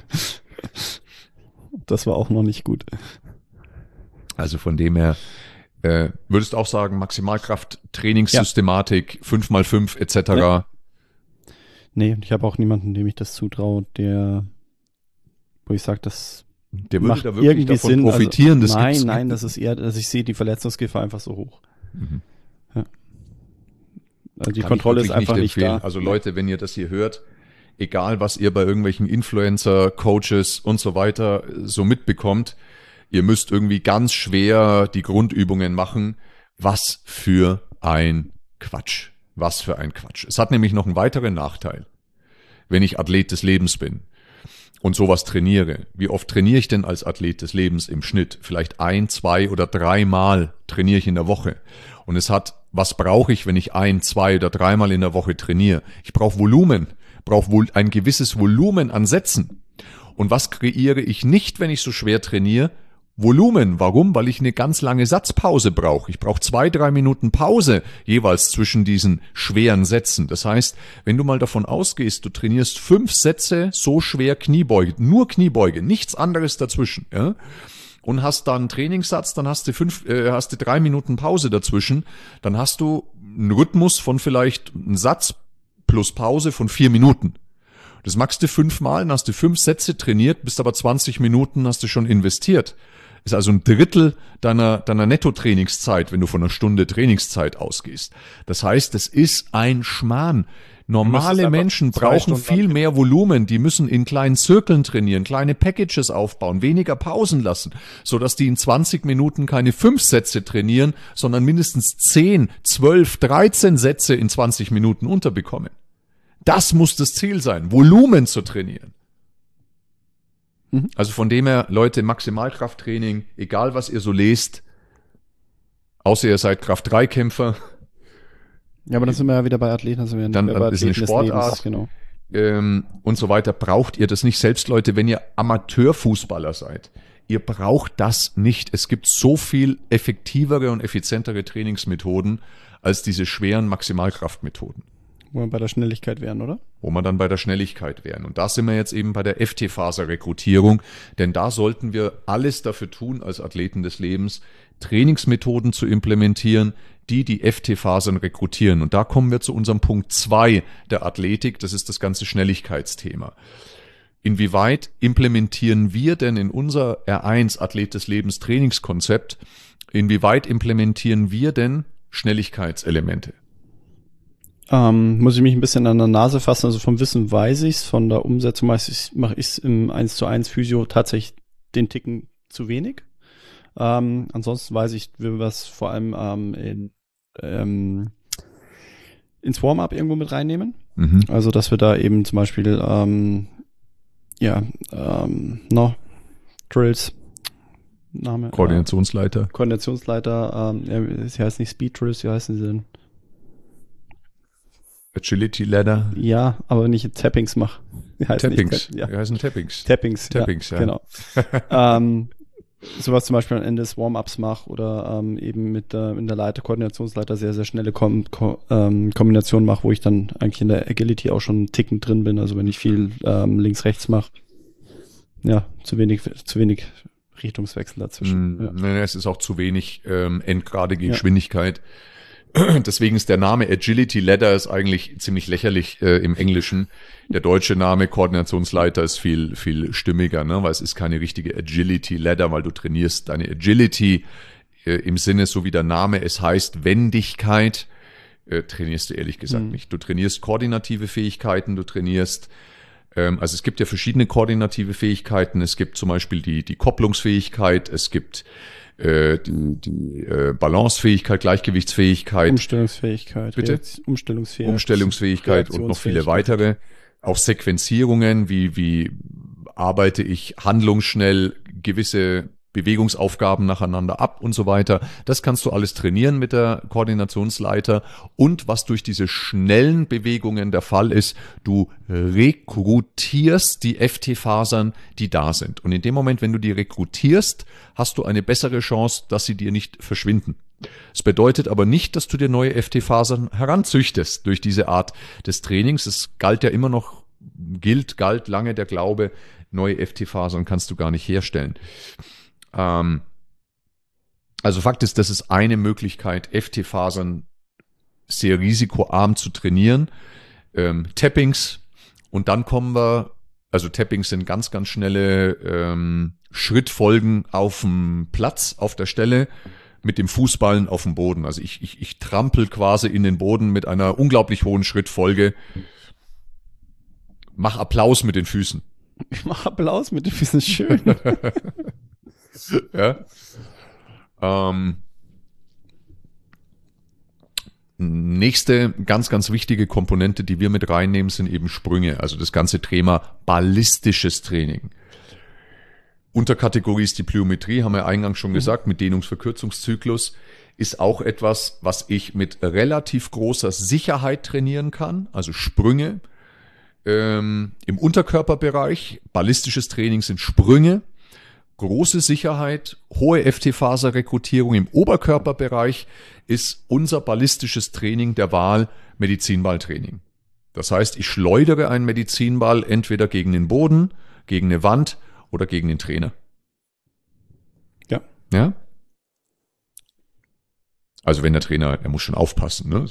Das war auch noch nicht gut. Also von dem her, würdest du auch sagen, Maximalkraft, Trainingssystematik, 5x5 etc.? Ja. Nee, ich habe auch niemanden, dem ich das zutraue, wo ich sage, das der würde macht da wirklich irgendwie davon Sinn. profitieren. Also, nein, das ist eher, also ich sehe die Verletzungsgefahr einfach so hoch. Mhm. Ja. Also die Kann Kontrolle ich ist einfach nicht da. Also Leute, wenn ihr das hier hört, egal was ihr bei irgendwelchen Influencer, Coaches und so weiter so mitbekommt, ihr müsst irgendwie ganz schwer die Grundübungen machen. Was für ein Quatsch. Was für ein Quatsch. Es hat nämlich noch einen weiteren Nachteil, wenn ich Athlet des Lebens bin und sowas trainiere. Wie oft trainiere ich denn als Athlet des Lebens im Schnitt? Vielleicht 1, 2 oder 3 Mal trainiere ich in der Woche. Und es hat was brauche ich, wenn ich 1, 2 oder 3-mal in der Woche trainiere? Ich brauche Volumen, brauche wohl ein gewisses Volumen an Sätzen. Und was kreiere ich nicht, wenn ich so schwer trainiere? Volumen. Warum? Weil ich eine ganz lange Satzpause brauche. Ich brauche 2, 3 Minuten Pause jeweils zwischen diesen schweren Sätzen. Das heißt, wenn du mal davon ausgehst, du trainierst 5 Sätze so schwer Kniebeuge, nur Kniebeuge, nichts anderes dazwischen, ja, und hast dann einen Trainingssatz, dann hast du 3 Minuten Pause dazwischen, dann hast du einen Rhythmus von vielleicht einem Satz plus Pause von 4 Minuten. Das machst du 5-mal, dann hast du 5 Sätze trainiert, bist aber 20 Minuten, hast du schon investiert. Ist also ein Drittel deiner Netto-Trainingszeit, wenn du von einer Stunde Trainingszeit ausgehst. Das heißt, es ist ein Schmarrn. Normale Menschen brauchen viel mehr Volumen. Die müssen in kleinen Zirkeln trainieren, kleine Packages aufbauen, weniger Pausen lassen, sodass die in 20 Minuten keine 5 Sätze trainieren, sondern mindestens 10, 12, 13 Sätze in 20 Minuten unterbekommen. Das muss das Ziel sein, Volumen zu trainieren. Also von dem her, Leute, Maximalkrafttraining, egal was ihr so lest, außer ihr seid Kraft-3-Kämpfer. Ja, aber dann sind wir ja wieder bei Athleten. Dann ist eine Sportart genau. Und so weiter. Braucht ihr das nicht selbst, Leute, wenn ihr Amateurfußballer seid? Ihr braucht das nicht. Es gibt so viel effektivere und effizientere Trainingsmethoden als diese schweren Maximalkraftmethoden. Wo wir bei der Schnelligkeit wären, oder? Wo wir dann bei der Schnelligkeit wären. Und da sind wir jetzt eben bei der FT-Faser-Rekrutierung, denn da sollten wir alles dafür tun, als Athleten des Lebens, Trainingsmethoden zu implementieren, die FT-Fasern rekrutieren. Und da kommen wir zu unserem Punkt 2 der Athletik, das ist das ganze Schnelligkeitsthema. Inwieweit implementieren wir denn in unser R1 Athlet des Lebens Trainingskonzept, inwieweit implementieren wir denn Schnelligkeitselemente? Muss ich mich ein bisschen an der Nase fassen, also vom Wissen weiß ich's, von der Umsetzung mache ich's im 1:1 Physio tatsächlich den Ticken zu wenig. Ansonsten weiß ich, wie wir es vor allem ins Warm-up irgendwo mit reinnehmen. Mhm. Also dass wir da eben zum Beispiel Drills, Name. Koordinationsleiter. Sie heißen nicht Speed Drills, wie heißen sie denn? Agility Ladder. Ja, aber nicht Tappings mach. Tappings. Ja. Die heißen Tappings. Tappings, ja. Genau. Sowas zum Beispiel am Ende des Warm-ups mache oder eben in der Leiter, Koordinationsleiter sehr, sehr schnelle Kombinationen mache, wo ich dann eigentlich in der Agility auch schon einen Ticken drin bin. Also wenn ich viel links-rechts mache, ja, zu wenig Richtungswechsel dazwischen. Ja. Nein, es ist auch zu wenig endgradige Geschwindigkeit. Deswegen ist der Name Agility Ladder ist eigentlich ziemlich lächerlich im Englischen. Der deutsche Name Koordinationsleiter ist viel, viel stimmiger, ne? Weil es ist keine richtige Agility Ladder, weil du trainierst deine Agility im Sinne, so wie der Name es heißt, Wendigkeit, trainierst du ehrlich gesagt nicht. Du trainierst koordinative Fähigkeiten, du trainierst, also es gibt ja verschiedene koordinative Fähigkeiten. Es gibt zum Beispiel die Kopplungsfähigkeit, es gibt die Balancefähigkeit, Gleichgewichtsfähigkeit. Umstellungsfähigkeit. Bitte? Umstellungsfähigkeit und noch viele weitere. Auch Sequenzierungen, wie arbeite ich handlungsschnell gewisse Bewegungsaufgaben nacheinander ab und so weiter. Das kannst du alles trainieren mit der Koordinationsleiter. Und was durch diese schnellen Bewegungen der Fall ist, du rekrutierst die FT-Fasern, die da sind. Und in dem Moment, wenn du die rekrutierst, hast du eine bessere Chance, dass sie dir nicht verschwinden. Es bedeutet aber nicht, dass du dir neue FT-Fasern heranzüchtest durch diese Art des Trainings. Es galt lange der Glaube, neue FT-Fasern kannst du gar nicht herstellen. Also Fakt ist, das ist eine Möglichkeit, FT-Fasern sehr risikoarm zu trainieren. Tappings und dann kommen wir, also Tappings sind ganz, ganz schnelle Schrittfolgen auf dem Platz, auf der Stelle mit dem Fußballen auf dem Boden. Also ich trampel quasi in den Boden mit einer unglaublich hohen Schrittfolge. Mach Applaus mit den Füßen. Ich mache Applaus mit den Füßen, schön. Ja. Nächste ganz, ganz wichtige Komponente, die wir mit reinnehmen, sind eben Sprünge. Also das ganze Thema ballistisches Training. Unterkategorie ist die Plyometrie, haben wir eingangs schon gesagt, mit Dehnungs-Verkürzungszyklus. ist auch etwas, was ich mit relativ großer Sicherheit trainieren kann, also Sprünge im Unterkörperbereich. Ballistisches Training sind Sprünge, große Sicherheit, hohe FT-Faser-Rekrutierung. Im Oberkörperbereich ist unser ballistisches Training der Wahl Medizinballtraining. Das heißt, ich schleudere einen Medizinball entweder gegen den Boden, gegen eine Wand oder gegen den Trainer. Ja. Ja? Also wenn der Trainer, er muss schon aufpassen, ne?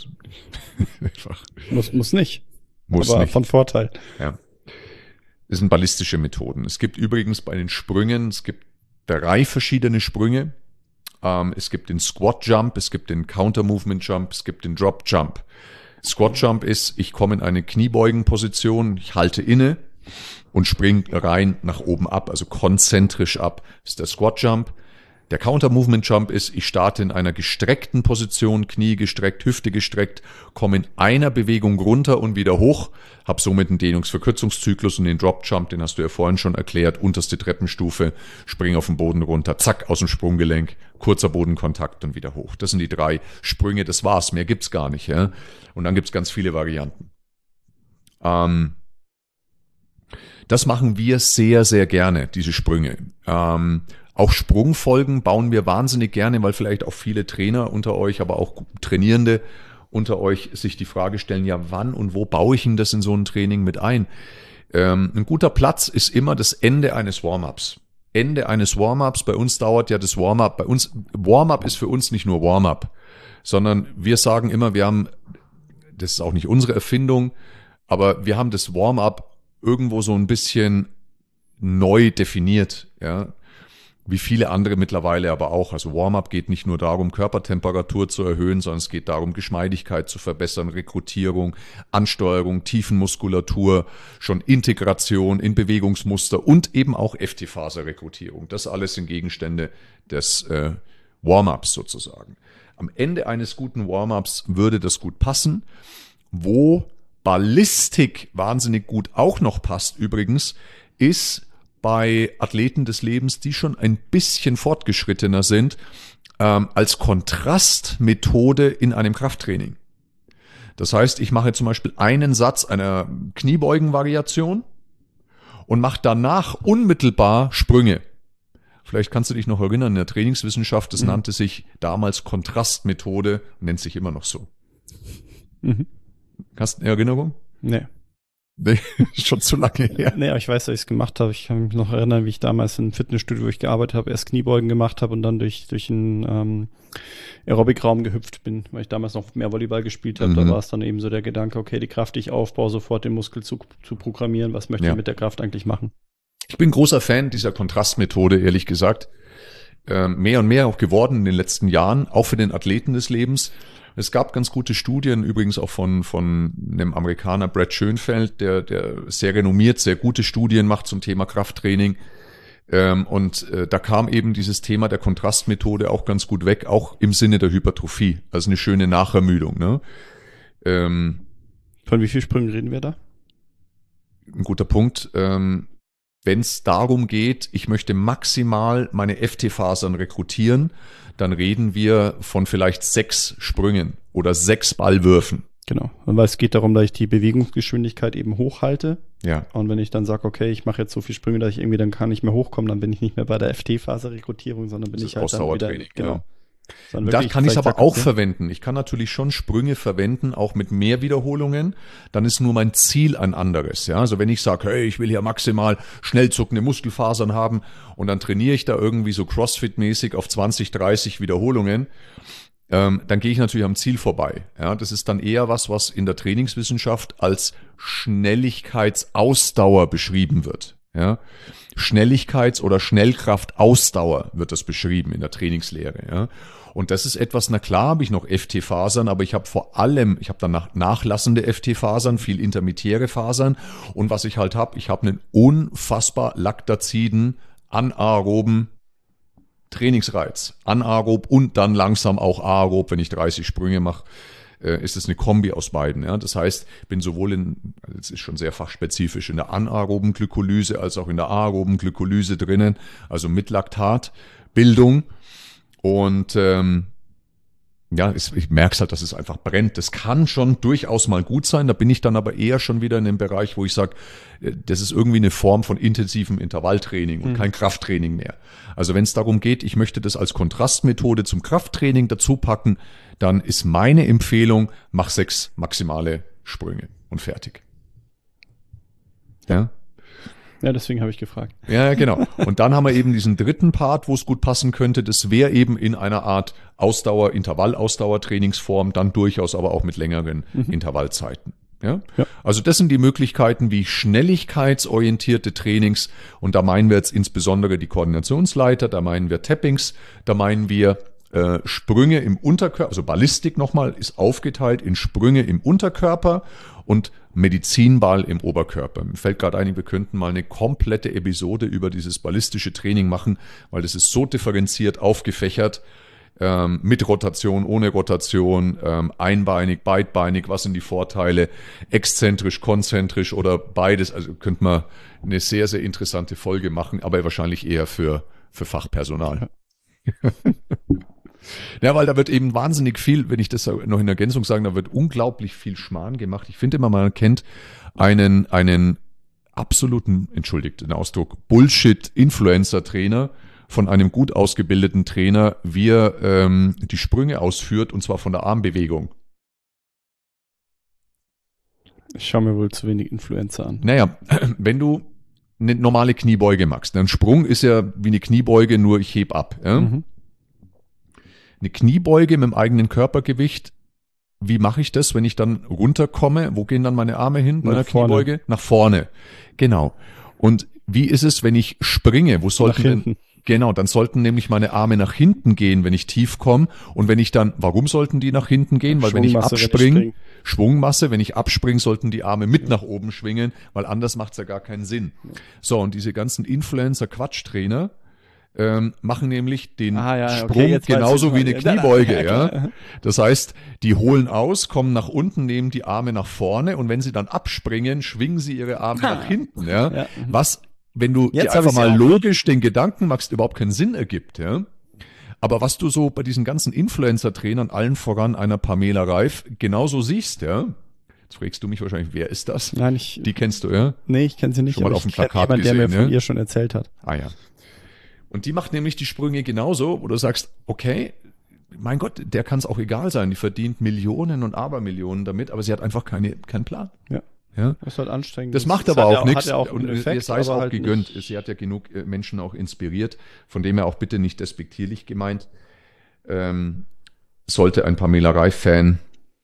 Muss nicht. Muss aber nicht. Von Vorteil. Ja. Das sind ballistische Methoden. Es gibt übrigens bei den Sprüngen, es gibt 3 verschiedene Sprünge. Es gibt den Squat Jump, es gibt den Counter Movement Jump, es gibt den Drop Jump. Squat Jump ist, ich komme in eine Kniebeugenposition, ich halte inne und springe rein nach oben ab, also konzentrisch ab. Das ist der Squat Jump. Der Counter Movement Jump ist, ich starte in einer gestreckten Position, Knie gestreckt, Hüfte gestreckt, komme in einer Bewegung runter und wieder hoch, habe somit einen Dehnungsverkürzungszyklus, und den Drop Jump, den hast du ja vorhin schon erklärt, unterste Treppenstufe, springe auf den Boden runter, zack, aus dem Sprunggelenk, kurzer Bodenkontakt und wieder hoch. Das sind die 3 Sprünge, das war's, mehr gibt's gar nicht. Ja? Und dann gibt's ganz viele Varianten. Das machen wir sehr, sehr gerne, diese Sprünge. Auch Sprungfolgen bauen wir wahnsinnig gerne, weil vielleicht auch viele Trainer unter euch, aber auch Trainierende unter euch sich die Frage stellen, ja, wann und wo baue ich denn das in so ein Training mit ein? Ein guter Platz ist immer das Ende eines Warm-ups. Ende eines Warm-ups, bei uns dauert ja das Warm-up, Warm-up ist für uns nicht nur Warm-up, sondern wir sagen immer, das ist auch nicht unsere Erfindung, aber wir haben das Warm-up irgendwo so ein bisschen neu definiert, ja. Wie viele andere mittlerweile aber auch. Also Warm-up geht nicht nur darum, Körpertemperatur zu erhöhen, sondern es geht darum, Geschmeidigkeit zu verbessern, Rekrutierung, Ansteuerung, Tiefenmuskulatur, schon Integration in Bewegungsmuster und eben auch FT-Faser-Rekrutierung. Das alles sind Gegenstände des Warm-ups sozusagen. Am Ende eines guten Warm-ups würde das gut passen. Wo Ballistik wahnsinnig gut auch noch passt übrigens, ist bei Athleten des Lebens, die schon ein bisschen fortgeschrittener sind, als Kontrastmethode in einem Krafttraining. Das heißt, ich mache zum Beispiel einen Satz einer Kniebeugenvariation und mache danach unmittelbar Sprünge. Vielleicht kannst du dich noch erinnern, in der Trainingswissenschaft, das nannte sich damals Kontrastmethode, nennt sich immer noch so. Hast du eine Erinnerung? Nee. Nee, schon zu lange her. Nee, aber ich weiß, dass ich es gemacht habe. Ich kann mich noch erinnern, wie ich damals im Fitnessstudio, wo ich gearbeitet habe, erst Kniebeugen gemacht habe und dann durch einen Aerobic-Raum gehüpft bin, weil ich damals noch mehr Volleyball gespielt habe. Da war es dann eben so der Gedanke, okay, die Kraft, die ich aufbaue, sofort den Muskel zu programmieren. Was möchte ich mit der Kraft eigentlich machen? Ich bin großer Fan dieser Kontrastmethode, ehrlich gesagt. Mehr und mehr auch geworden in den letzten Jahren, auch für den Athleten des Lebens. Es gab ganz gute Studien, übrigens auch von einem Amerikaner, Brad Schönfeld, der sehr renommiert, sehr gute Studien macht zum Thema Krafttraining. Und da kam eben dieses Thema der Kontrastmethode auch ganz gut weg, auch im Sinne der Hypertrophie. Also eine schöne Nachermüdung. Ne? Von wie viel Sprüngen reden wir da? Ein guter Punkt. Wenn es darum geht, ich möchte maximal meine FT-Fasern rekrutieren, dann reden wir von vielleicht 6 Sprüngen oder 6 Ballwürfen. Genau, weil es geht darum, dass ich die Bewegungsgeschwindigkeit eben hochhalte. Ja. Und wenn ich dann sage, okay, ich mache jetzt so viele Sprünge, dass ich irgendwie dann gar nicht mehr hochkommen, dann bin ich nicht mehr bei der FT-Faser-Rekrutierung, sondern bin ich halt dann wieder, genau. Ja. Da kann ich es aber auch verwenden. Ich kann natürlich schon Sprünge verwenden, auch mit mehr Wiederholungen. Dann ist nur mein Ziel ein anderes. Ja, also wenn ich sage, hey, ich will hier maximal schnell zuckende Muskelfasern haben und dann trainiere ich da irgendwie so Crossfit-mäßig auf 20, 30 Wiederholungen, dann gehe ich natürlich am Ziel vorbei. Ja, das ist dann eher was in der Trainingswissenschaft als Schnelligkeitsausdauer beschrieben wird. Ja, Schnelligkeits- oder Schnellkraftausdauer wird das beschrieben in der Trainingslehre. Ja. Und das ist etwas, na klar habe ich noch FT-Fasern, aber ich habe dann nachlassende FT-Fasern, viel intermittiere Fasern. Und was ich halt habe, ich habe einen unfassbar laktaziden, anaeroben Trainingsreiz. Anaerob und dann langsam auch aerob, wenn ich 30 Sprünge mache. Ist es eine Kombi aus beiden. Ja? Das heißt, ich bin sowohl das ist schon sehr fachspezifisch, in der anaeroben Glykolyse als auch in der aeroben Glykolyse drinnen, also mit Laktatbildung. Und ja, ich merke es halt, dass es einfach brennt. Das kann schon durchaus mal gut sein. Da bin ich dann aber eher schon wieder in dem Bereich, wo ich sage, das ist irgendwie eine Form von intensivem Intervalltraining und kein Krafttraining mehr. Also wenn es darum geht, ich möchte das als Kontrastmethode zum Krafttraining dazu packen, dann ist meine Empfehlung, mach 6 maximale Sprünge und fertig. Ja. Ja, deswegen habe ich gefragt. Ja, genau. Und dann haben wir eben diesen dritten Part, wo es gut passen könnte. Das wäre eben in einer Art Intervall-Ausdauer-Trainingsform, dann durchaus aber auch mit längeren Intervallzeiten. Ja? Ja. Also das sind die Möglichkeiten wie schnelligkeitsorientierte Trainings. Und da meinen wir jetzt insbesondere die Koordinationsleiter, da meinen wir Tappings, da meinen wir Sprünge im Unterkörper, also Ballistik nochmal, ist aufgeteilt in Sprünge im Unterkörper und Medizinball im Oberkörper. Mir fällt gerade ein, wir könnten mal eine komplette Episode über dieses ballistische Training machen, weil das ist so differenziert aufgefächert, mit Rotation, ohne Rotation, einbeinig, beidbeinig, was sind die Vorteile, exzentrisch, konzentrisch oder beides. Also könnte man eine sehr, sehr interessante Folge machen, aber wahrscheinlich eher für Fachpersonal. Ja, weil da wird eben wahnsinnig viel, wenn ich das noch in Ergänzung sage, da wird unglaublich viel Schmarrn gemacht. Ich finde immer, man kennt einen absoluten, entschuldigt den Ausdruck, Bullshit-Influencer-Trainer von einem gut ausgebildeten Trainer, wie er die Sprünge ausführt, und zwar von der Armbewegung. Ich schaue mir wohl zu wenig Influencer an. Naja, wenn du eine normale Kniebeuge machst, ein Sprung ist ja wie eine Kniebeuge, nur ich heb ab. Ja? Eine Kniebeuge mit dem eigenen Körpergewicht, wie mache ich das, wenn ich dann runterkomme? Wo gehen dann meine Arme hin bei einer Kniebeuge? Nach vorne. Genau. Und wie ist es, wenn ich springe? Wo sollten denn, genau, dann sollten nämlich meine Arme nach hinten gehen, wenn ich tief komme. Und wenn ich dann, warum sollten die nach hinten gehen? Weil wenn ich abspringe, Schwungmasse, wenn ich abspringe, sollten die Arme mit nach oben schwingen, weil anders macht es ja gar keinen Sinn. So, und diese ganzen Influencer-Quatschtrainer machen nämlich den Sprung genauso wie eine Kniebeuge. Ja. Das heißt, die holen aus, kommen nach unten, nehmen die Arme nach vorne und wenn sie dann abspringen, schwingen sie ihre Arme nach hinten. Ja. Was, wenn du dir einfach mal logisch den Gedanken machst, überhaupt keinen Sinn ergibt. Ja. Aber was du so bei diesen ganzen Influencer-Trainern, allen voran einer Pamela Reif, genauso siehst, ja. Jetzt fragst du mich wahrscheinlich, wer ist das? Nein, die kennst du, ja? Nee, ich kenne sie nicht. Schon mal auf dem Plakat gesehen, der mir von ihr schon erzählt hat. Ah ja. Und die macht nämlich die Sprünge genauso, wo du sagst, okay, mein Gott, der kann es auch egal sein, die verdient Millionen und Abermillionen damit, aber sie hat einfach keinen Plan. Ja. Ja. Das ist halt anstrengend. Das macht aber auch nichts. Hat ja auch einen Effekt, ihr sei es auch halt gegönnt. Nicht. Sie hat ja genug Menschen auch inspiriert, von dem her auch bitte nicht despektierlich gemeint. Sollte ein Pamela Reif-Fan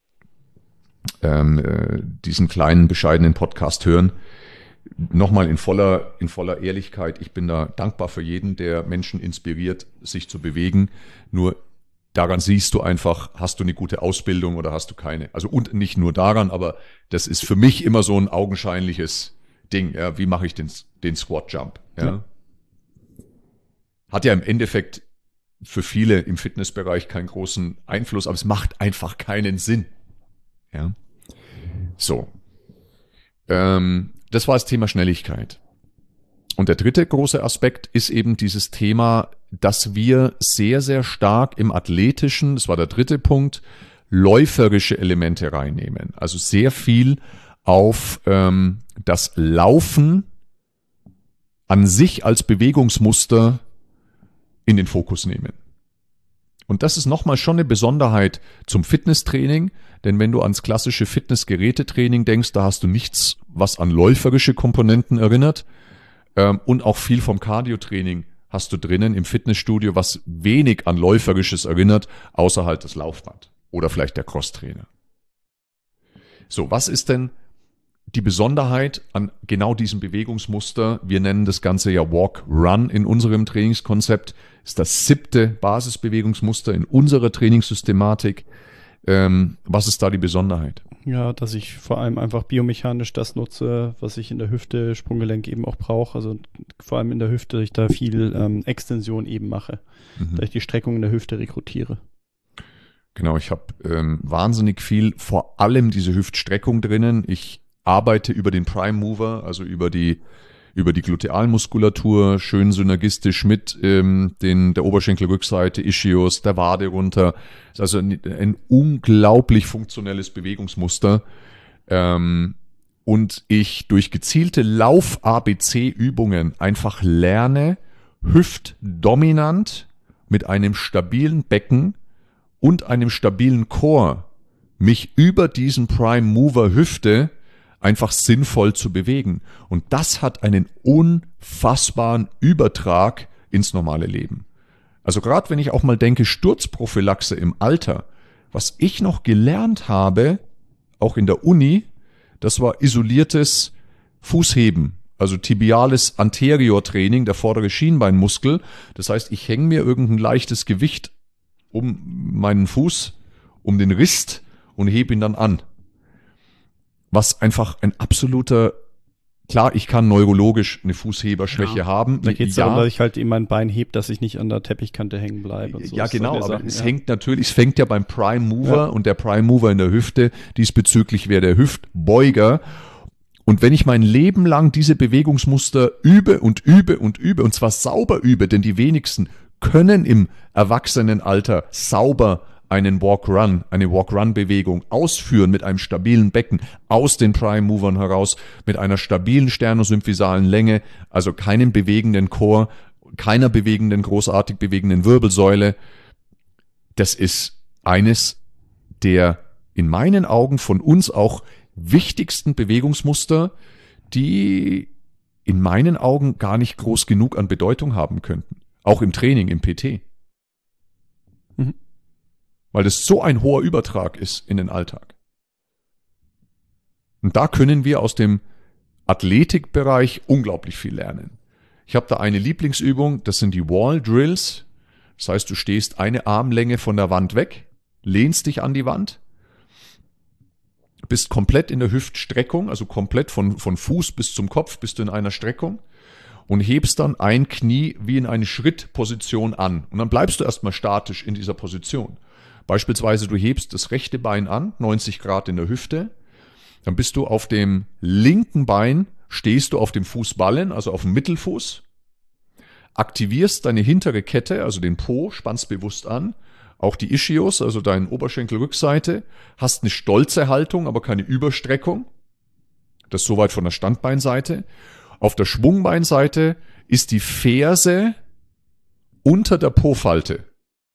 diesen kleinen, bescheidenen Podcast hören, nochmal in voller Ehrlichkeit, ich bin da dankbar für jeden, der Menschen inspiriert, sich zu bewegen. Nur daran siehst du einfach, hast du eine gute Ausbildung oder hast du keine. Also und nicht nur daran, aber das ist für mich immer so ein augenscheinliches Ding. Ja, wie mache ich den Squat Jump? Ja. Hat ja im Endeffekt für viele im Fitnessbereich keinen großen Einfluss, aber es macht einfach keinen Sinn. Ja. So. Das war das Thema Schnelligkeit. Und der dritte große Aspekt ist eben dieses Thema, dass wir sehr, sehr stark im Athletischen, das war der dritte Punkt, läuferische Elemente reinnehmen. Also sehr viel auf das Laufen an sich als Bewegungsmuster in den Fokus nehmen. Und das ist nochmal schon eine Besonderheit zum Fitnesstraining, denn wenn du ans klassische Fitnessgerätetraining denkst, da hast du nichts, was an läuferische Komponenten erinnert, und auch viel vom Cardio-Training hast du drinnen im Fitnessstudio, was wenig an läuferisches erinnert, außer halt das Laufband oder vielleicht der Crosstrainer. So, was ist denn die Besonderheit an genau diesem Bewegungsmuster? Wir nennen das Ganze ja Walk-Run in unserem Trainingskonzept. Ist das 7. Basisbewegungsmuster in unserer Trainingssystematik. Was ist da die Besonderheit? Ja, dass ich vor allem einfach biomechanisch das nutze, was ich in der Hüfte, Sprunggelenk eben auch brauche. Also vor allem in der Hüfte, dass ich da viel Extension eben mache, da ich die Streckung in der Hüfte rekrutiere. Genau, ich habe wahnsinnig viel, vor allem diese Hüftstreckung drinnen. Ich arbeite über den Prime Mover, also über die über die Glutealmuskulatur, schön synergistisch mit der Oberschenkelrückseite, Ischius, der Wade runter. Das ist also ein unglaublich funktionelles Bewegungsmuster. Und ich durch gezielte Lauf-ABC-Übungen einfach lerne, hüftdominant mit einem stabilen Becken und einem stabilen Core mich über diesen Prime Mover Hüfte einfach sinnvoll zu bewegen. Und das hat einen unfassbaren Übertrag ins normale Leben. Also gerade wenn ich auch mal denke, Sturzprophylaxe im Alter, was ich noch gelernt habe, auch in der Uni, das war isoliertes Fußheben, also tibiales Anterior-Training, der vordere Schienbeinmuskel. Das heißt, ich hänge mir irgendein leichtes Gewicht um meinen Fuß, um den Rist und hebe ihn dann an. Was einfach ein absoluter, klar, ich kann neurologisch eine Fußheberschwäche haben. Da geht es darum, dass ich halt eben mein Bein heb, dass ich nicht an der Teppichkante hängen bleibe. Und so. Ja, genau, aber Sachen, es fängt ja beim Prime Mover und der Prime Mover in der Hüfte, diesbezüglich wäre der Hüftbeuger. Und wenn ich mein Leben lang diese Bewegungsmuster übe und zwar sauber übe, denn die wenigsten können im Erwachsenenalter sauber eine Walk-Run-Bewegung ausführen mit einem stabilen Becken aus den Prime-Movern heraus, mit einer stabilen sternosymphysalen Länge, also keinem bewegenden Chor, keiner großartig bewegenden Wirbelsäule. Das ist eines der in meinen Augen von uns auch wichtigsten Bewegungsmuster, die in meinen Augen gar nicht groß genug an Bedeutung haben könnten. Auch im Training, im PT. Mhm. Weil das so ein hoher Übertrag ist in den Alltag. Und da können wir aus dem Athletikbereich unglaublich viel lernen. Ich habe da eine Lieblingsübung, das sind die Wall Drills. Das heißt, du stehst eine Armlänge von der Wand weg, lehnst dich an die Wand, bist komplett in der Hüftstreckung, also komplett von Fuß bis zum Kopf bist du in einer Streckung und hebst dann ein Knie wie in eine Schrittposition an. Und dann bleibst du erstmal statisch in dieser Position. Beispielsweise du hebst das rechte Bein an, 90 Grad in der Hüfte, dann bist du auf dem linken Bein, stehst du auf dem Fußballen, also auf dem Mittelfuß, aktivierst deine hintere Kette, also den Po, spannst bewusst an, auch die Ischius, also deine Oberschenkelrückseite, hast eine stolze Haltung, aber keine Überstreckung. Das ist soweit von der Standbeinseite. Auf der Schwungbeinseite ist die Ferse unter der Po-Falte.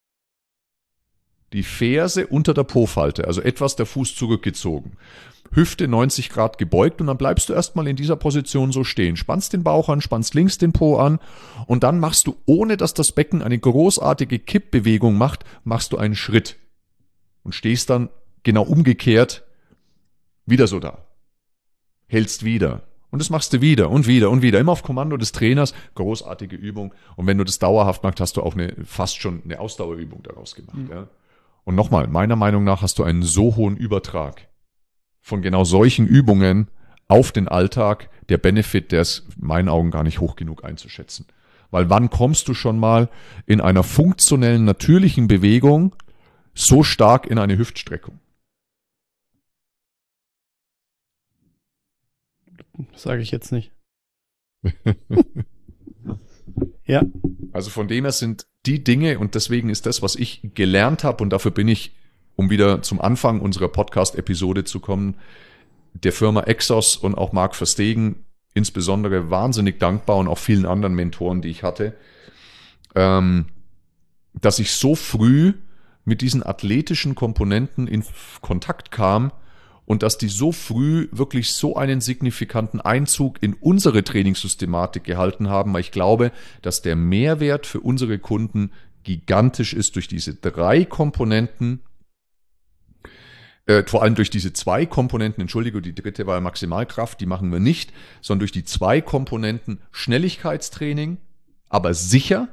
Die Ferse unter der Po-Falte, also etwas der Fuß zurückgezogen. Hüfte 90 Grad gebeugt und dann bleibst du erstmal in dieser Position so stehen. Spannst den Bauch an, spannst links den Po an und dann machst du, ohne dass das Becken eine großartige Kippbewegung macht, machst du einen Schritt und stehst dann genau umgekehrt wieder so da. Hältst wieder. Und das machst du wieder und wieder und wieder. Immer auf Kommando des Trainers. Großartige Übung. Und wenn du das dauerhaft machst, hast du auch fast schon eine Ausdauerübung daraus gemacht. Mhm. Ja. Und nochmal, meiner Meinung nach hast du einen so hohen Übertrag von genau solchen Übungen auf den Alltag. Der Benefit, der ist in meinen Augen gar nicht hoch genug einzuschätzen. Weil wann kommst du schon mal in einer funktionellen, natürlichen Bewegung so stark in eine Hüftstreckung? Das sage ich jetzt nicht. Ja. Also von dem her sind die Dinge, und deswegen ist das, was ich gelernt habe, und dafür bin ich, um wieder zum Anfang unserer Podcast-Episode zu kommen, der Firma Exos und auch Marc Verstegen insbesondere wahnsinnig dankbar und auch vielen anderen Mentoren, die ich hatte, dass ich so früh mit diesen athletischen Komponenten in Kontakt kam und dass die so früh wirklich so einen signifikanten Einzug in unsere Trainingssystematik gehalten haben, weil ich glaube, dass der Mehrwert für unsere Kunden gigantisch ist durch diese 3 Komponenten, vor allem durch diese 2 Komponenten, Entschuldigung, die dritte war Maximalkraft, die machen wir nicht, sondern durch die 2 Komponenten Schnelligkeitstraining, aber sicher,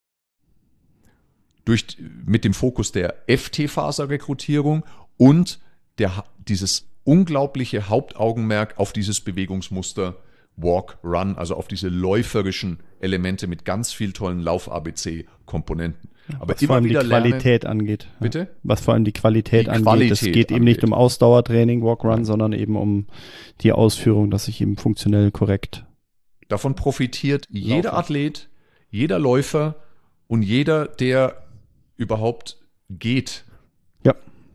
mit dem Fokus der FT-Faser-Rekrutierung und dieses unglaubliche Hauptaugenmerk auf dieses Bewegungsmuster Walk, Run, also auf diese läuferischen Elemente mit ganz viel tollen Lauf-ABC-Komponenten. Aber was vor allem die Qualität angeht. Bitte? Was vor allem die Qualität angeht. Es geht eben nicht um Ausdauertraining, Walk, Run, sondern eben um die Ausführung, dass ich eben funktionell korrekt Davon profitiert jeder Athlet, jeder Läufer und jeder, der überhaupt geht. Ja.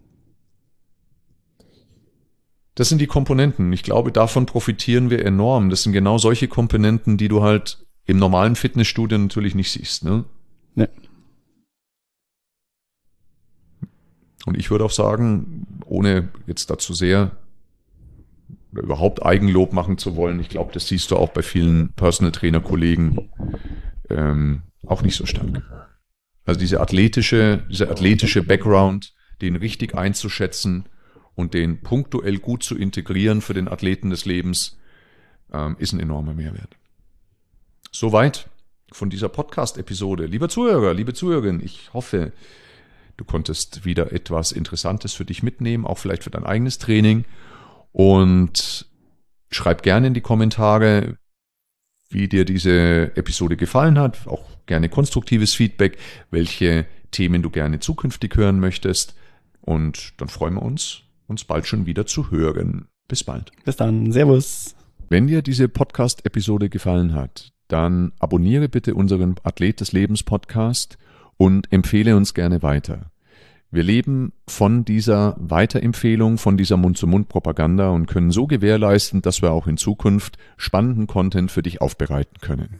Das sind die Komponenten. Ich glaube, davon profitieren wir enorm. Das sind genau solche Komponenten, die du halt im normalen Fitnessstudio natürlich nicht siehst, ne? Ne. Und ich würde auch sagen, ohne jetzt dazu sehr oder überhaupt Eigenlob machen zu wollen, ich glaube, das siehst du auch bei vielen Personal Trainer Kollegen auch nicht so stark. Also dieser athletische Background, den richtig einzuschätzen und den punktuell gut zu integrieren für den Athleten des Lebens, ist ein enormer Mehrwert. Soweit von dieser Podcast-Episode. Lieber Zuhörer, liebe Zuhörerin, ich hoffe, du konntest wieder etwas Interessantes für dich mitnehmen, auch vielleicht für dein eigenes Training. Und schreib gerne in die Kommentare, wie dir diese Episode gefallen hat. Auch gerne konstruktives Feedback, welche Themen du gerne zukünftig hören möchtest. Und dann freuen wir uns bald schon wieder zu hören. Bis bald. Bis dann. Servus. Wenn dir diese Podcast-Episode gefallen hat, dann abonniere bitte unseren Athlet des Lebens Podcast und empfehle uns gerne weiter. Wir leben von dieser Weiterempfehlung, von dieser Mund-zu-Mund-Propaganda und können so gewährleisten, dass wir auch in Zukunft spannenden Content für dich aufbereiten können.